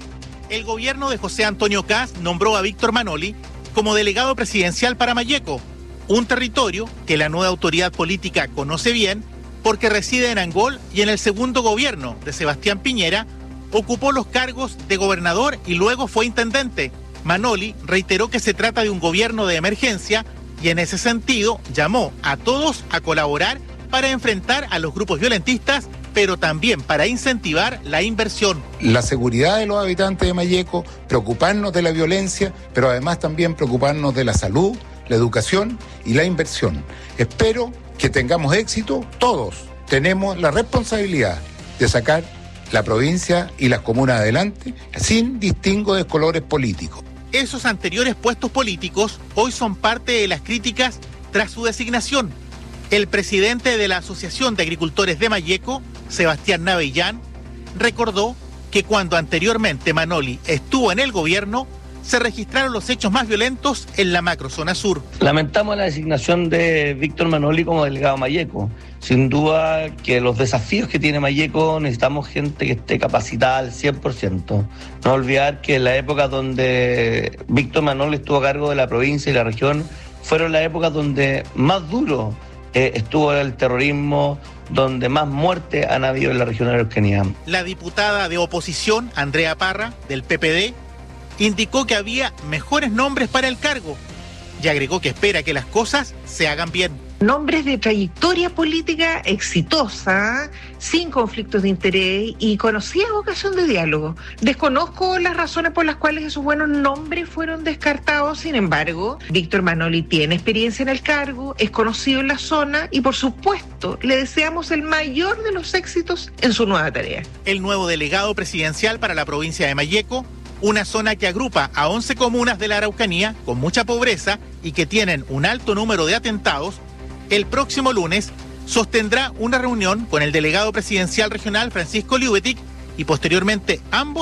El gobierno de José Antonio Kast nombró a Víctor Manoli como delegado presidencial para Malleco, un territorio que la nueva autoridad política conoce bien porque reside en Angol y en el segundo gobierno de Sebastián Piñera ocupó los cargos de gobernador y luego fue intendente. Manoli reiteró que se trata de un gobierno de emergencia y en ese sentido llamó a todos a colaborar para enfrentar a los grupos violentistas, pero también para incentivar la inversión. La seguridad de los habitantes de Malleco, preocuparnos de la violencia, pero además también preocuparnos de la salud, la educación y la inversión. Espero que tengamos éxito. Todos tenemos la responsabilidad de sacar la provincia y las comunas adelante sin distingo de colores políticos. Esos anteriores puestos políticos hoy son parte de las críticas tras su designación. El presidente de la Asociación de Agricultores de Malleco, Sebastián Navellán, recordó que cuando anteriormente Manoli estuvo en el gobierno, se registraron los hechos más violentos en la macrozona sur. Lamentamos la designación de Víctor Manoli como delegado Malleco. Sin duda que los desafíos que tiene Malleco necesitamos gente que esté capacitada al cien por ciento. No olvidar que en la época donde Víctor Manoli estuvo a cargo de la provincia y la región, fueron las épocas donde más duro eh, estuvo el terrorismo, donde más muertes han habido en la región de Araucanía. La diputada de oposición, Andrea Parra, del P P D, indicó que había mejores nombres para el cargo y agregó que espera que las cosas se hagan bien. Nombres de trayectoria política exitosa, sin conflictos de interés y conocida vocación de diálogo. Desconozco las razones por las cuales esos buenos nombres fueron descartados, sin embargo, Víctor Manoli tiene experiencia en el cargo, es conocido en la zona y por supuesto le deseamos el mayor de los éxitos en su nueva tarea. El nuevo delegado presidencial para la provincia de Malleco, una zona que agrupa a once comunas de la Araucanía con mucha pobreza y que tienen un alto número de atentados, el próximo lunes sostendrá una reunión con el delegado presidencial regional Francisco Liubetic y posteriormente ambos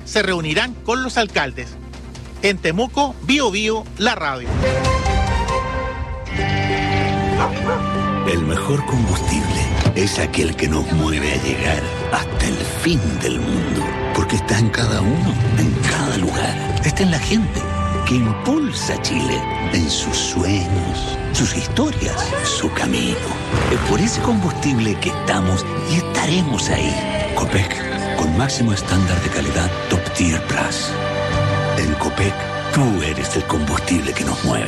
se reunirán con los alcaldes. En Temuco, Bio Bio, la radio. El mejor combustible es aquel que nos mueve a llegar hasta el fin del mundo. Porque está en cada uno, en cada lugar. Está en la gente que impulsa a Chile en sus sueños, sus historias, su camino. Es por ese combustible que estamos y estaremos ahí. Copec, con máximo estándar de calidad Top Tier Plus. En Copec, tú eres el combustible que nos mueve.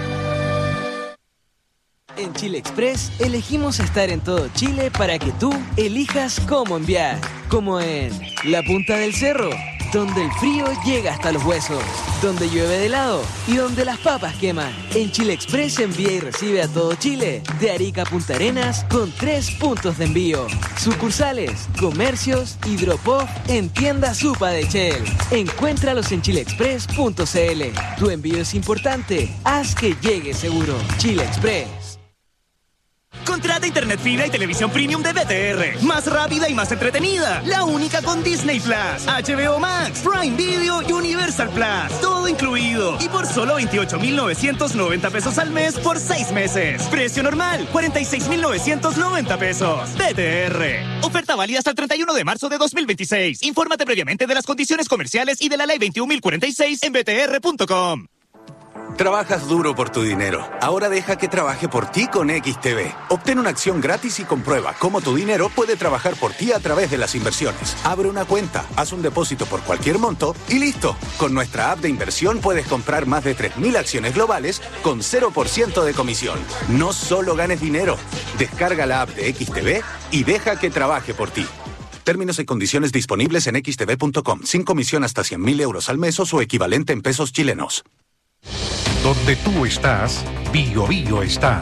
En Chile Express elegimos estar en todo Chile para que tú elijas cómo enviar. Como en la punta del cerro, donde el frío llega hasta los huesos, donde llueve de helado y donde las papas queman. En Chile Express envía y recibe a todo Chile, de Arica a Punta Arenas, con tres puntos de envío. Sucursales, comercios y drop-off en tienda Supa de Shell. Encuéntralos en chile express punto c l. Tu envío es importante, haz que llegue seguro. Chile Express. Contrata internet fibra y televisión premium de B T R. Más rápida y más entretenida. La única con Disney Plus, H B O Max, Prime Video y Universal Plus. Todo incluido. Y por solo veintiocho mil novecientos noventa pesos al mes por seis meses. Precio normal, cuarenta y seis mil novecientos noventa pesos. B T R. Oferta válida hasta el treinta y uno de marzo de dos mil veintiséis. Infórmate previamente de las condiciones comerciales y de la ley veintiún mil cuarenta y seis en b t r punto com. Trabajas duro por tu dinero. Ahora deja que trabaje por ti con X T B. Obtén una acción gratis y comprueba cómo tu dinero puede trabajar por ti a través de las inversiones. Abre una cuenta, haz un depósito por cualquier monto y listo. Con nuestra app de inversión puedes comprar más de tres mil acciones globales con cero por ciento de comisión. No solo ganes dinero. Descarga la app de X T B y deja que trabaje por ti. Términos y condiciones disponibles en x t b punto com. Sin comisión hasta cien mil euros al mes o su equivalente en pesos chilenos. Donde tú estás, Bio Bio está.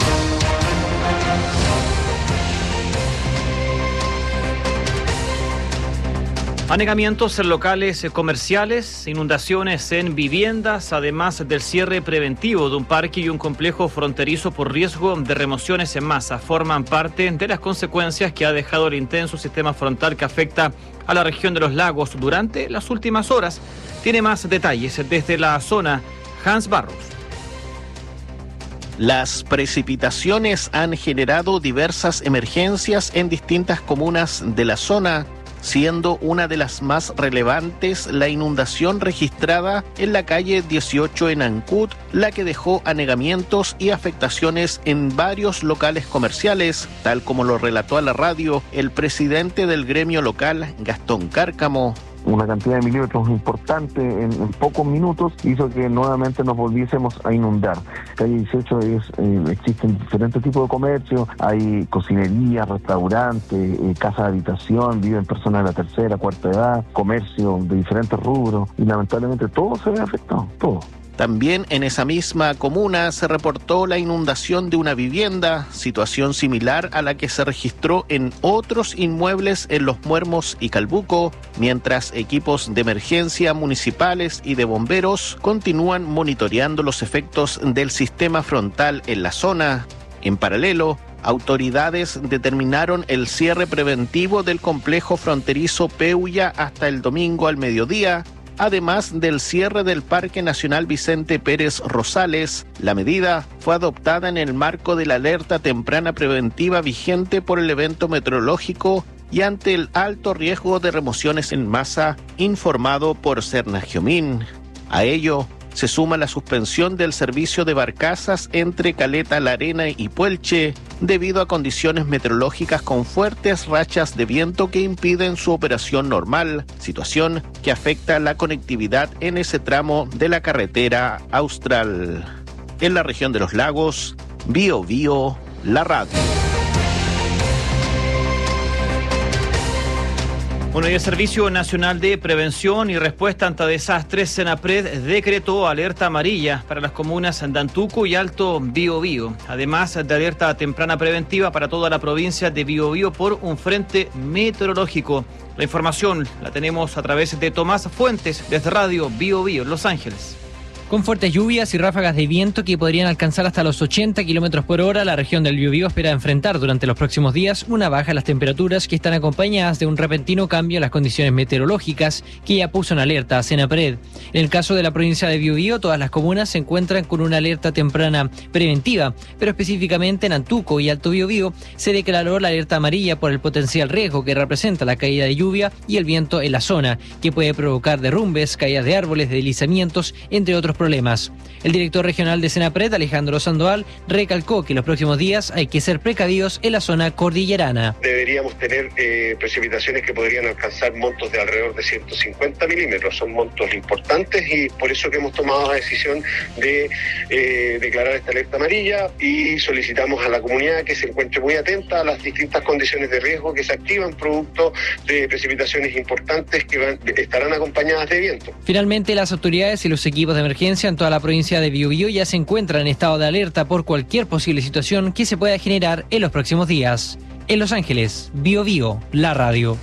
Anegamientos en locales comerciales, inundaciones en viviendas, además del cierre preventivo de un parque y un complejo fronterizo por riesgo de remociones en masa, forman parte de las consecuencias que ha dejado el intenso sistema frontal que afecta a la región de los lagos durante las últimas horas. Tiene más detalles desde la zona Hans Barros. Las precipitaciones han generado diversas emergencias en distintas comunas de la zona, siendo una de las más relevantes la inundación registrada en la calle dieciocho en Ancud, la que dejó anegamientos y afectaciones en varios locales comerciales, tal como lo relató a la radio el presidente del gremio local, Gastón Cárcamo. Una cantidad de milímetros importante en, en pocos minutos hizo que nuevamente nos volviésemos a inundar. Calle dieciocho es, eh, existen diferentes tipos de comercio, hay cocinería, restaurantes, eh, casas de habitación, viven personas de la tercera, cuarta edad, comercio de diferentes rubros y lamentablemente todo se ve afectado, todo. También en esa misma comuna se reportó la inundación de una vivienda, situación similar a la que se registró en otros inmuebles en Los Muermos y Calbuco, mientras equipos de emergencia municipales y de bomberos continúan monitoreando los efectos del sistema frontal en la zona. En paralelo, autoridades determinaron el cierre preventivo del complejo fronterizo Peulla hasta el domingo al mediodía, además del cierre del Parque Nacional Vicente Pérez Rosales. La medida fue adoptada en el marco de la alerta temprana preventiva vigente por el evento meteorológico y ante el alto riesgo de remociones en masa informado por Cernagiomín. A ello se suma la suspensión del servicio de barcazas entre Caleta La Arena y Puelche debido a condiciones meteorológicas con fuertes rachas de viento que impiden su operación normal, situación que afecta la conectividad en ese tramo de la carretera austral. En la región de los lagos, Bio Bio, la radio. Bueno, y el Servicio Nacional de Prevención y Respuesta ante Desastres, Senapred, decretó alerta amarilla para las comunas de Antuco y Alto Biobío, además de alerta temprana preventiva para toda la provincia de Biobío por un frente meteorológico. La información la tenemos a través de Tomás Fuentes, desde Radio Biobío, Los Ángeles. Con fuertes lluvias y ráfagas de viento que podrían alcanzar hasta los ochenta kilómetros por hora, la región del Biobío espera enfrentar durante los próximos días una baja en las temperaturas que están acompañadas de un repentino cambio en las condiciones meteorológicas que ya puso en alerta a Senapred. En el caso de la provincia de Biobío, todas las comunas se encuentran con una alerta temprana preventiva, pero específicamente en Antuco y Alto Biobío se declaró la alerta amarilla por el potencial riesgo que representa la caída de lluvia y el viento en la zona, que puede provocar derrumbes, caídas de árboles, deslizamientos, entre otros problemas. El director regional de Senapred, Alejandro Sandoval, recalcó que en los próximos días hay que ser precavidos en la zona cordillerana. Deberíamos tener eh, precipitaciones que podrían alcanzar montos de alrededor de ciento cincuenta milímetros. Son montos importantes y por eso que hemos tomado la decisión de eh, declarar esta alerta amarilla y solicitamos a la comunidad que se encuentre muy atenta a las distintas condiciones de riesgo que se activan producto de precipitaciones importantes que van, estarán acompañadas de viento. Finalmente, las autoridades y los equipos de emergencia en toda la provincia de Biobío ya se encuentran en estado de alerta por cualquier posible situación que se pueda generar en los próximos días. En Los Ángeles, Biobío, la radio.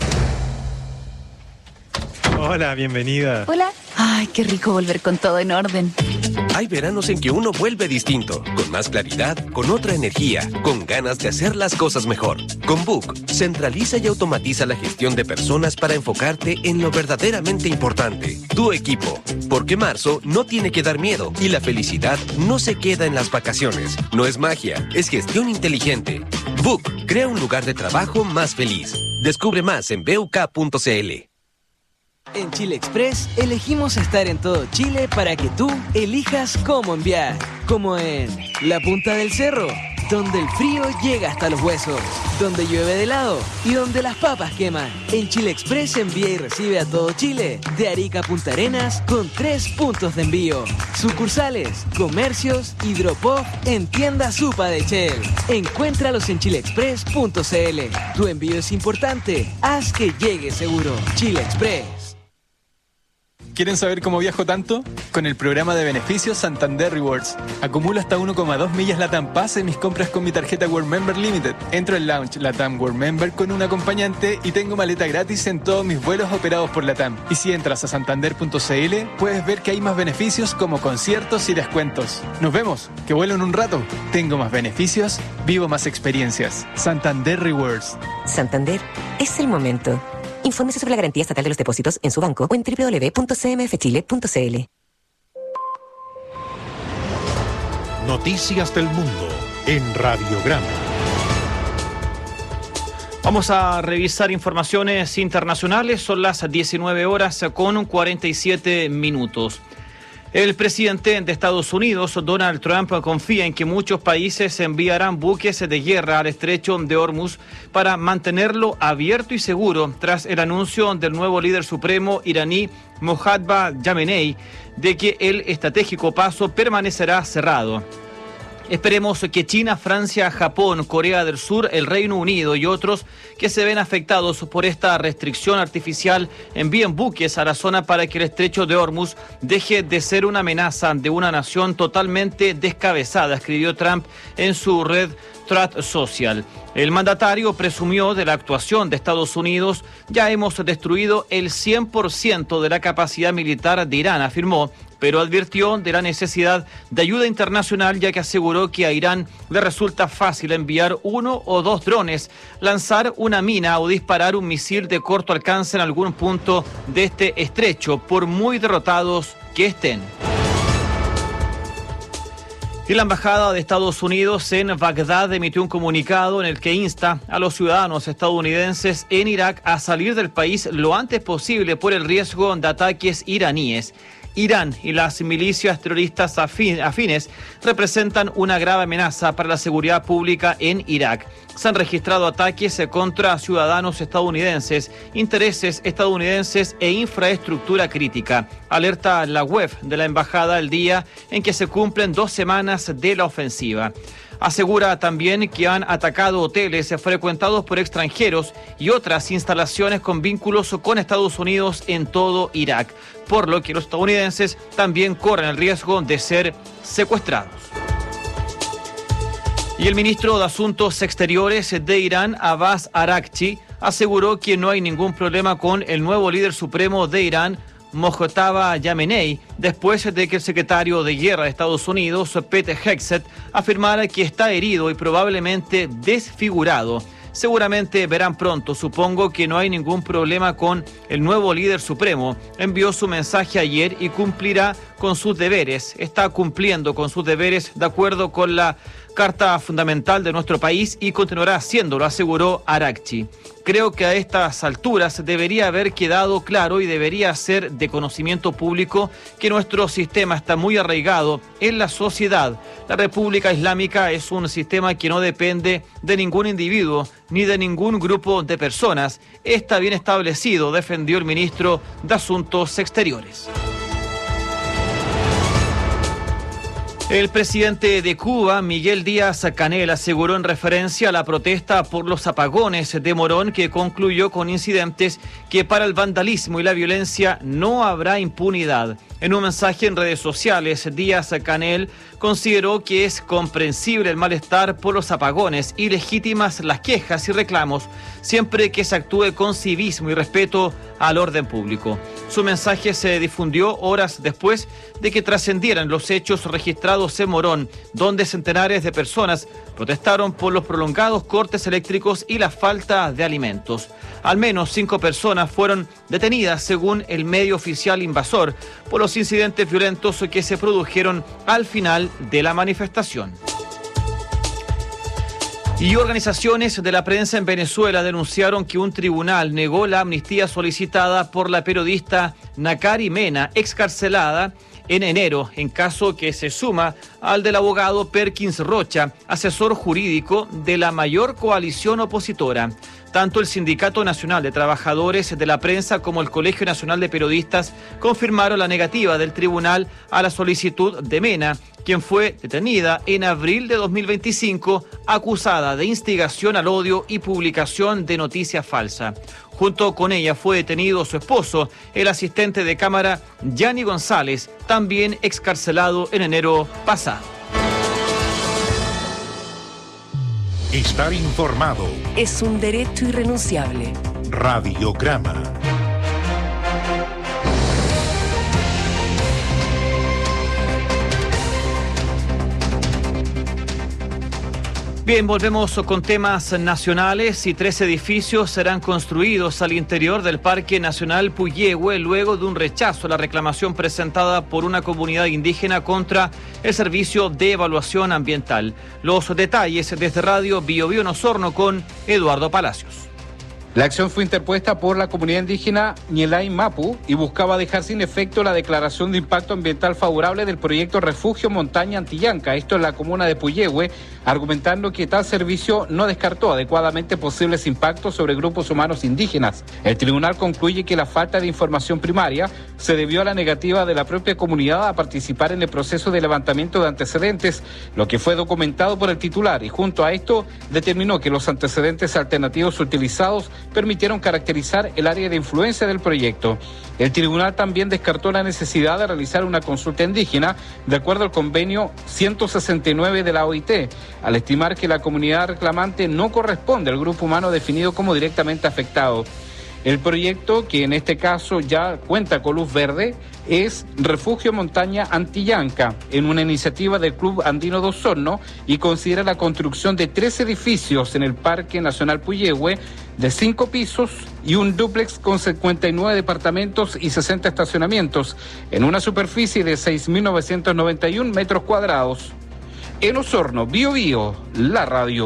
Hola, bienvenida. Hola. Ay, qué rico volver con todo en orden. Hay veranos en que uno vuelve distinto, con más claridad, con otra energía, con ganas de hacer las cosas mejor. Con Book, centraliza y automatiza la gestión de personas para enfocarte en lo verdaderamente importante, tu equipo. Porque marzo no tiene que dar miedo y la felicidad no se queda en las vacaciones. No es magia, es gestión inteligente. Book crea un lugar de trabajo más feliz. Descubre más en buk punto cl. En Chile Express elegimos estar en todo Chile para que tú elijas cómo enviar. Como en la punta del cerro, donde el frío llega hasta los huesos, donde llueve de helado y donde las papas queman. En Chile Express envía y recibe a todo Chile, de Arica a Punta Arenas, con tres puntos de envío. Sucursales, comercios, hidropop en tienda Supa de Shell. Encuéntralos en chile express punto cl. Tu envío es importante, haz que llegue seguro. Chile Express. ¿Quieren saber cómo viajo tanto? Con el programa de beneficios Santander Rewards. Acumulo hasta uno coma dos millas LATAM Pass en mis compras con mi tarjeta World Member Limited. Entro en Lounge LATAM World Member con un acompañante y tengo maleta gratis en todos mis vuelos operados por LATAM. Y si entras a santander punto cl, puedes ver que hay más beneficios como conciertos y descuentos. Nos vemos, que vuelo en un rato. Tengo más beneficios, vivo más experiencias. Santander Rewards. Santander, es el momento. Infórmese sobre la garantía estatal de los depósitos en su banco o en doble u doble u doble u punto c m f chile punto c l. Noticias del mundo en Radiograma. Vamos a revisar informaciones internacionales. Son las diecinueve horas con cuarenta y siete minutos. El presidente de Estados Unidos, Donald Trump, confía en que muchos países enviarán buques de guerra al estrecho de Hormuz para mantenerlo abierto y seguro tras el anuncio del nuevo líder supremo iraní, Mohammad Khamenei, de que el estratégico paso permanecerá cerrado. Esperemos que China, Francia, Japón, Corea del Sur, el Reino Unido y otros que se ven afectados por esta restricción artificial envíen buques a la zona para que el estrecho de Hormuz deje de ser una amenaza de una nación totalmente descabezada, escribió Trump en su red Truth Social. El mandatario presumió de la actuación de Estados Unidos. Ya hemos destruido el cien por ciento de la capacidad militar de Irán, afirmó, pero advirtió de la necesidad de ayuda internacional, ya que aseguró que a Irán le resulta fácil enviar uno o dos drones, lanzar una mina o disparar un misil de corto alcance en algún punto de este estrecho, por muy derrotados que estén. Y la Embajada de Estados Unidos en Bagdad emitió un comunicado en el que insta a los ciudadanos estadounidenses en Irak a salir del país lo antes posible por el riesgo de ataques iraníes. Irán y las milicias terroristas afines representan una grave amenaza para la seguridad pública en Irak. Se han registrado ataques contra ciudadanos estadounidenses, intereses estadounidenses e infraestructura crítica. Alerta la web de la embajada el día en que se cumplen dos semanas de la ofensiva. Asegura también que han atacado hoteles frecuentados por extranjeros y otras instalaciones con vínculos con Estados Unidos en todo Irak, por lo que los estadounidenses también corren el riesgo de ser secuestrados. Y el ministro de Asuntos Exteriores de Irán, Abbas Araghchi, aseguró que no hay ningún problema con el nuevo líder supremo de Irán, Mojtaba Yamenei, después de que el secretario de Guerra de Estados Unidos, Pete Hegseth, afirmara que está herido y probablemente desfigurado. Seguramente verán pronto, supongo que no hay ningún problema con el nuevo líder supremo. Envió su mensaje ayer y cumplirá con sus deberes. Está cumpliendo con sus deberes de acuerdo con la Carta Fundamental de nuestro país y continuará haciéndolo, aseguró Araghchi. Creo que a estas alturas debería haber quedado claro y debería ser de conocimiento público que nuestro sistema está muy arraigado en la sociedad. La República Islámica es un sistema que no depende de ningún individuo ni de ningún grupo de personas. Está bien establecido, defendió el ministro de Asuntos Exteriores. El presidente de Cuba, Miguel Díaz-Canel, aseguró en referencia a la protesta por los apagones de Morón que concluyó con incidentes que para el vandalismo y la violencia no habrá impunidad. En un mensaje en redes sociales, Díaz-Canel consideró que es comprensible el malestar por los apagones y legítimas las quejas y reclamos, siempre que se actúe con civismo y respeto al orden público. Su mensaje se difundió horas después de que trascendieran los hechos registrados en Morón, donde centenares de personas protestaron por los prolongados cortes eléctricos y la falta de alimentos. Al menos cinco personas fueron detenidas, según el medio oficial Invasor, por los incidentes violentos que se produjeron al final de la manifestación. Y organizaciones de la prensa en Venezuela denunciaron que un tribunal negó la amnistía solicitada por la periodista Nakari Mena, excarcelada en enero, en caso que se suma al del abogado Perkins Rocha, asesor jurídico de la mayor coalición opositora. Tanto el Sindicato Nacional de Trabajadores de la Prensa como el Colegio Nacional de Periodistas confirmaron la negativa del tribunal a la solicitud de Mena, quien fue detenida en abril de dos mil veinticinco, acusada de instigación al odio y publicación de noticia falsa. Junto con ella fue detenido su esposo, el asistente de cámara Yanni González, también excarcelado en enero pasado. Estar informado es un derecho irrenunciable. Radiograma. Bien, volvemos con temas nacionales y tres edificios serán construidos al interior del Parque Nacional Puyehue luego de un rechazo a la reclamación presentada por una comunidad indígena contra el Servicio de Evaluación Ambiental. Los detalles desde Radio Bio Bio en Osorno con Eduardo Palacios. La acción fue interpuesta por la comunidad indígena Ñelay Mapu y buscaba dejar sin efecto la declaración de impacto ambiental favorable del proyecto Refugio Montaña Antillanca, esto en la comuna de Puyehue, argumentando que tal servicio no descartó adecuadamente posibles impactos sobre grupos humanos indígenas. El tribunal concluye que la falta de información primaria se debió a la negativa de la propia comunidad a participar en el proceso de levantamiento de antecedentes, lo que fue documentado por el titular, y junto a esto determinó que los antecedentes alternativos utilizados permitieron caracterizar el área de influencia del proyecto. El tribunal también descartó la necesidad de realizar una consulta indígena de acuerdo al convenio ciento sesenta y nueve de la O I T, al estimar que la comunidad reclamante no corresponde al grupo humano definido como directamente afectado. El proyecto, que en este caso ya cuenta con luz verde, es Refugio Montaña Antillanca, en una iniciativa del Club Andino de Osorno, y considera la construcción de tres edificios en el Parque Nacional Puyehue de cinco pisos y un dúplex con cincuenta y nueve departamentos y sesenta estacionamientos, en una superficie de seis mil novecientos noventa y un metros cuadrados. En Osorno, Bio Bio, la radio.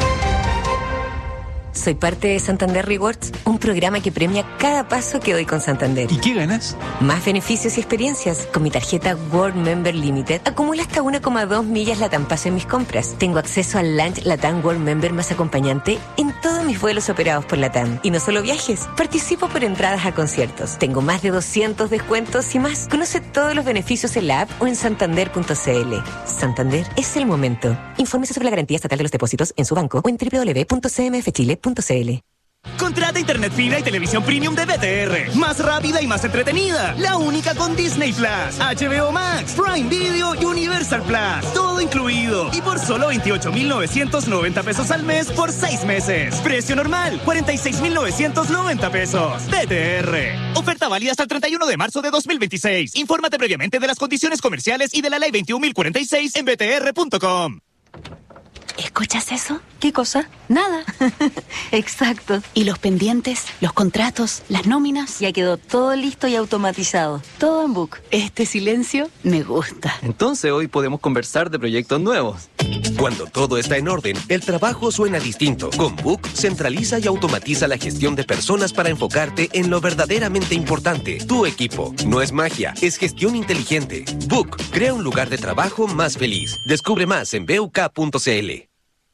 Soy parte de Santander Rewards, un programa que premia cada paso que doy con Santander. ¿Y qué ganas? Más beneficios y experiencias. Con mi tarjeta World Member Limited acumulo hasta uno coma dos millas LATAM Pass en mis compras. Tengo acceso al Lunch LATAM World Member más acompañante en todos mis vuelos operados por LATAM. Y no solo viajes, participo por entradas a conciertos. Tengo más de doscientos descuentos y más. Conoce todos los beneficios en la app o en santander punto c l. Santander es el momento. Infórmese sobre la garantía estatal de los depósitos en su banco o en doble u doble u doble u punto c m f chile punto c l. Contrata internet fibra y televisión premium de B T R. Más rápida y más entretenida. La única con Disney Plus, H B O Max, Prime Video y Universal Plus. Todo incluido. Y por solo veintiocho mil novecientos noventa pesos al mes por seis meses. Precio normal, cuarenta y seis mil novecientos noventa pesos. B T R. Oferta Oferta válida hasta el treinta y uno de marzo de dos mil veintiséis. Infórmate previamente de las condiciones comerciales y de la ley veintiún mil cuarenta y seis en b t r punto com. ¿Escuchas eso? ¿Qué cosa? Nada. Exacto. ¿Y los pendientes, los contratos, las nóminas? Ya quedó todo listo y automatizado. Todo en Book. Este silencio me gusta. Entonces hoy podemos conversar de proyectos nuevos. Cuando todo está en orden, el trabajo suena distinto. Con Book, centraliza y automatiza la gestión de personas para enfocarte en lo verdaderamente importante, tu equipo. No es magia, es gestión inteligente. Book, crea un lugar de trabajo más feliz. Descubre más en b u k punto c l.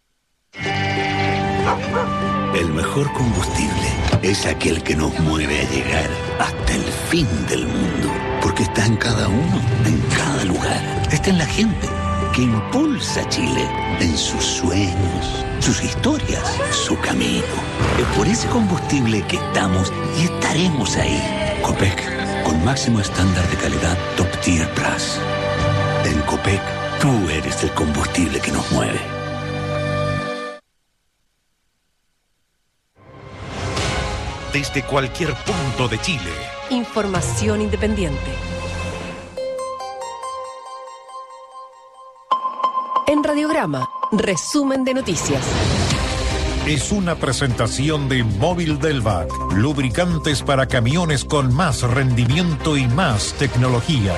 El mejor combustible es aquel que nos mueve a llegar hasta el fin del mundo. Porque está en cada uno, en cada lugar. Está en la gente que impulsa a Chile en sus sueños, sus historias, su camino. Es por ese combustible que estamos y estaremos ahí. Copec, con máximo estándar de calidad Top Tier Plus. En Copec, tú eres el combustible que nos mueve. Desde cualquier punto de Chile. Información independiente. En Radiograma, resumen de noticias. Es una presentación de Móvil Delvac, lubricantes para camiones con más rendimiento y más tecnología.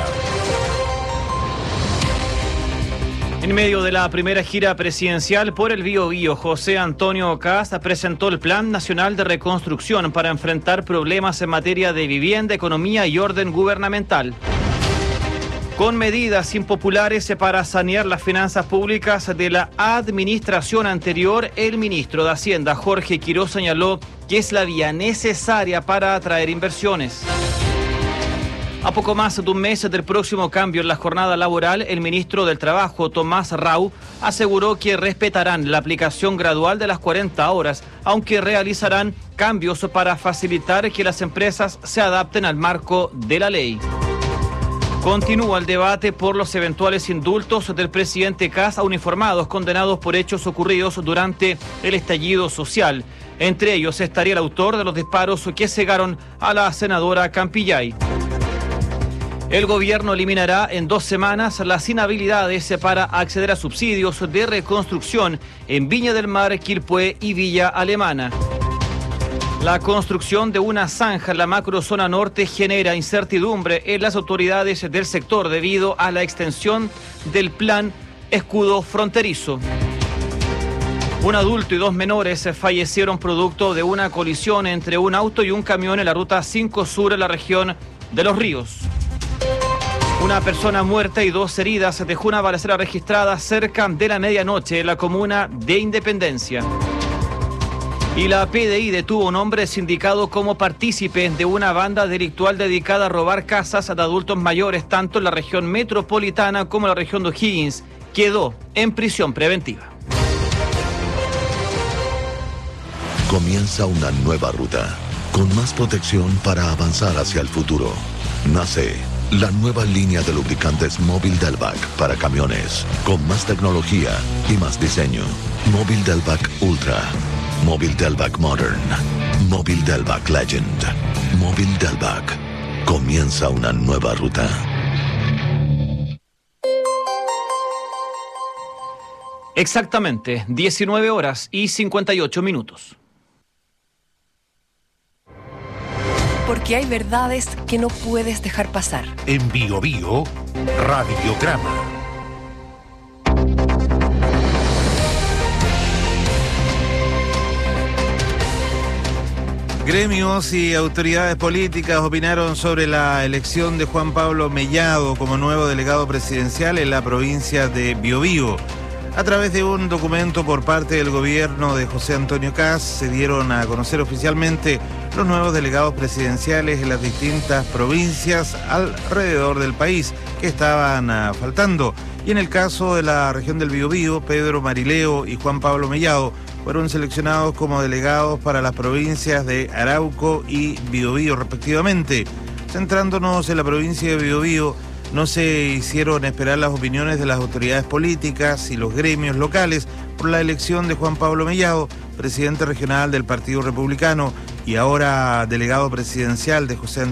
En medio de la primera gira presidencial por el Biobío, José Antonio Kast presentó el Plan Nacional de Reconstrucción para enfrentar problemas en materia de vivienda, economía y orden gubernamental. Con medidas impopulares para sanear las finanzas públicas de la administración anterior, el ministro de Hacienda, Jorge Quiroz, señaló que es la vía necesaria para atraer inversiones. A poco más de un mes del próximo cambio en la jornada laboral, el ministro del Trabajo, Tomás Rau, aseguró que respetarán la aplicación gradual de las cuarenta horas, aunque realizarán cambios para facilitar que las empresas se adapten al marco de la ley. Continúa el debate por los eventuales indultos del presidente Kast a uniformados condenados por hechos ocurridos durante el estallido social. Entre ellos estaría el autor de los disparos que cegaron a la senadora Campillay. El gobierno eliminará en dos semanas las inhabilidades para acceder a subsidios de reconstrucción en Viña del Mar, Quilpué y Villa Alemana. La construcción de una zanja en la macrozona norte genera incertidumbre en las autoridades del sector debido a la extensión del plan escudo fronterizo. Un adulto y dos menores fallecieron producto de una colisión entre un auto y un camión en la ruta cinco Sur en la región de Los Ríos. Una persona muerta y dos heridas dejó una balacera registrada cerca de la medianoche en la comuna de Independencia. Y la P D I detuvo a un hombre sindicado como partícipe de una banda delictual dedicada a robar casas de adultos mayores, tanto en la región metropolitana como en la región de O'Higgins. Quedó en prisión preventiva. Comienza una nueva ruta, con más protección para avanzar hacia el futuro. Nace la nueva línea de lubricantes Móvil Delvac para camiones, con más tecnología y más diseño. Móvil Delvac Ultra, Móvil Delvac Modern, Móvil Delvac Legend, Móvil Delvac. Comienza una nueva ruta. Exactamente, diecinueve horas y cincuenta y ocho minutos. Porque hay verdades que no puedes dejar pasar. En Biobío, Radiograma. Gremios y autoridades políticas opinaron sobre la elección de Juan Pablo Mellado como nuevo delegado presidencial en la provincia de Biobío. A través de un documento por parte del gobierno de José Antonio Kast, se dieron a conocer oficialmente los nuevos delegados presidenciales en las distintas provincias alrededor del país que estaban uh, faltando. Y en el caso de la región del Biobío, Pedro Marileo y Juan Pablo Mellado fueron seleccionados como delegados para las provincias de Arauco y Biobío respectivamente. Centrándonos en la provincia de Biobío, no se hicieron esperar las opiniones de las autoridades políticas y los gremios locales por la elección de Juan Pablo Mellado, presidente regional del Partido Republicano y ahora delegado presidencial de José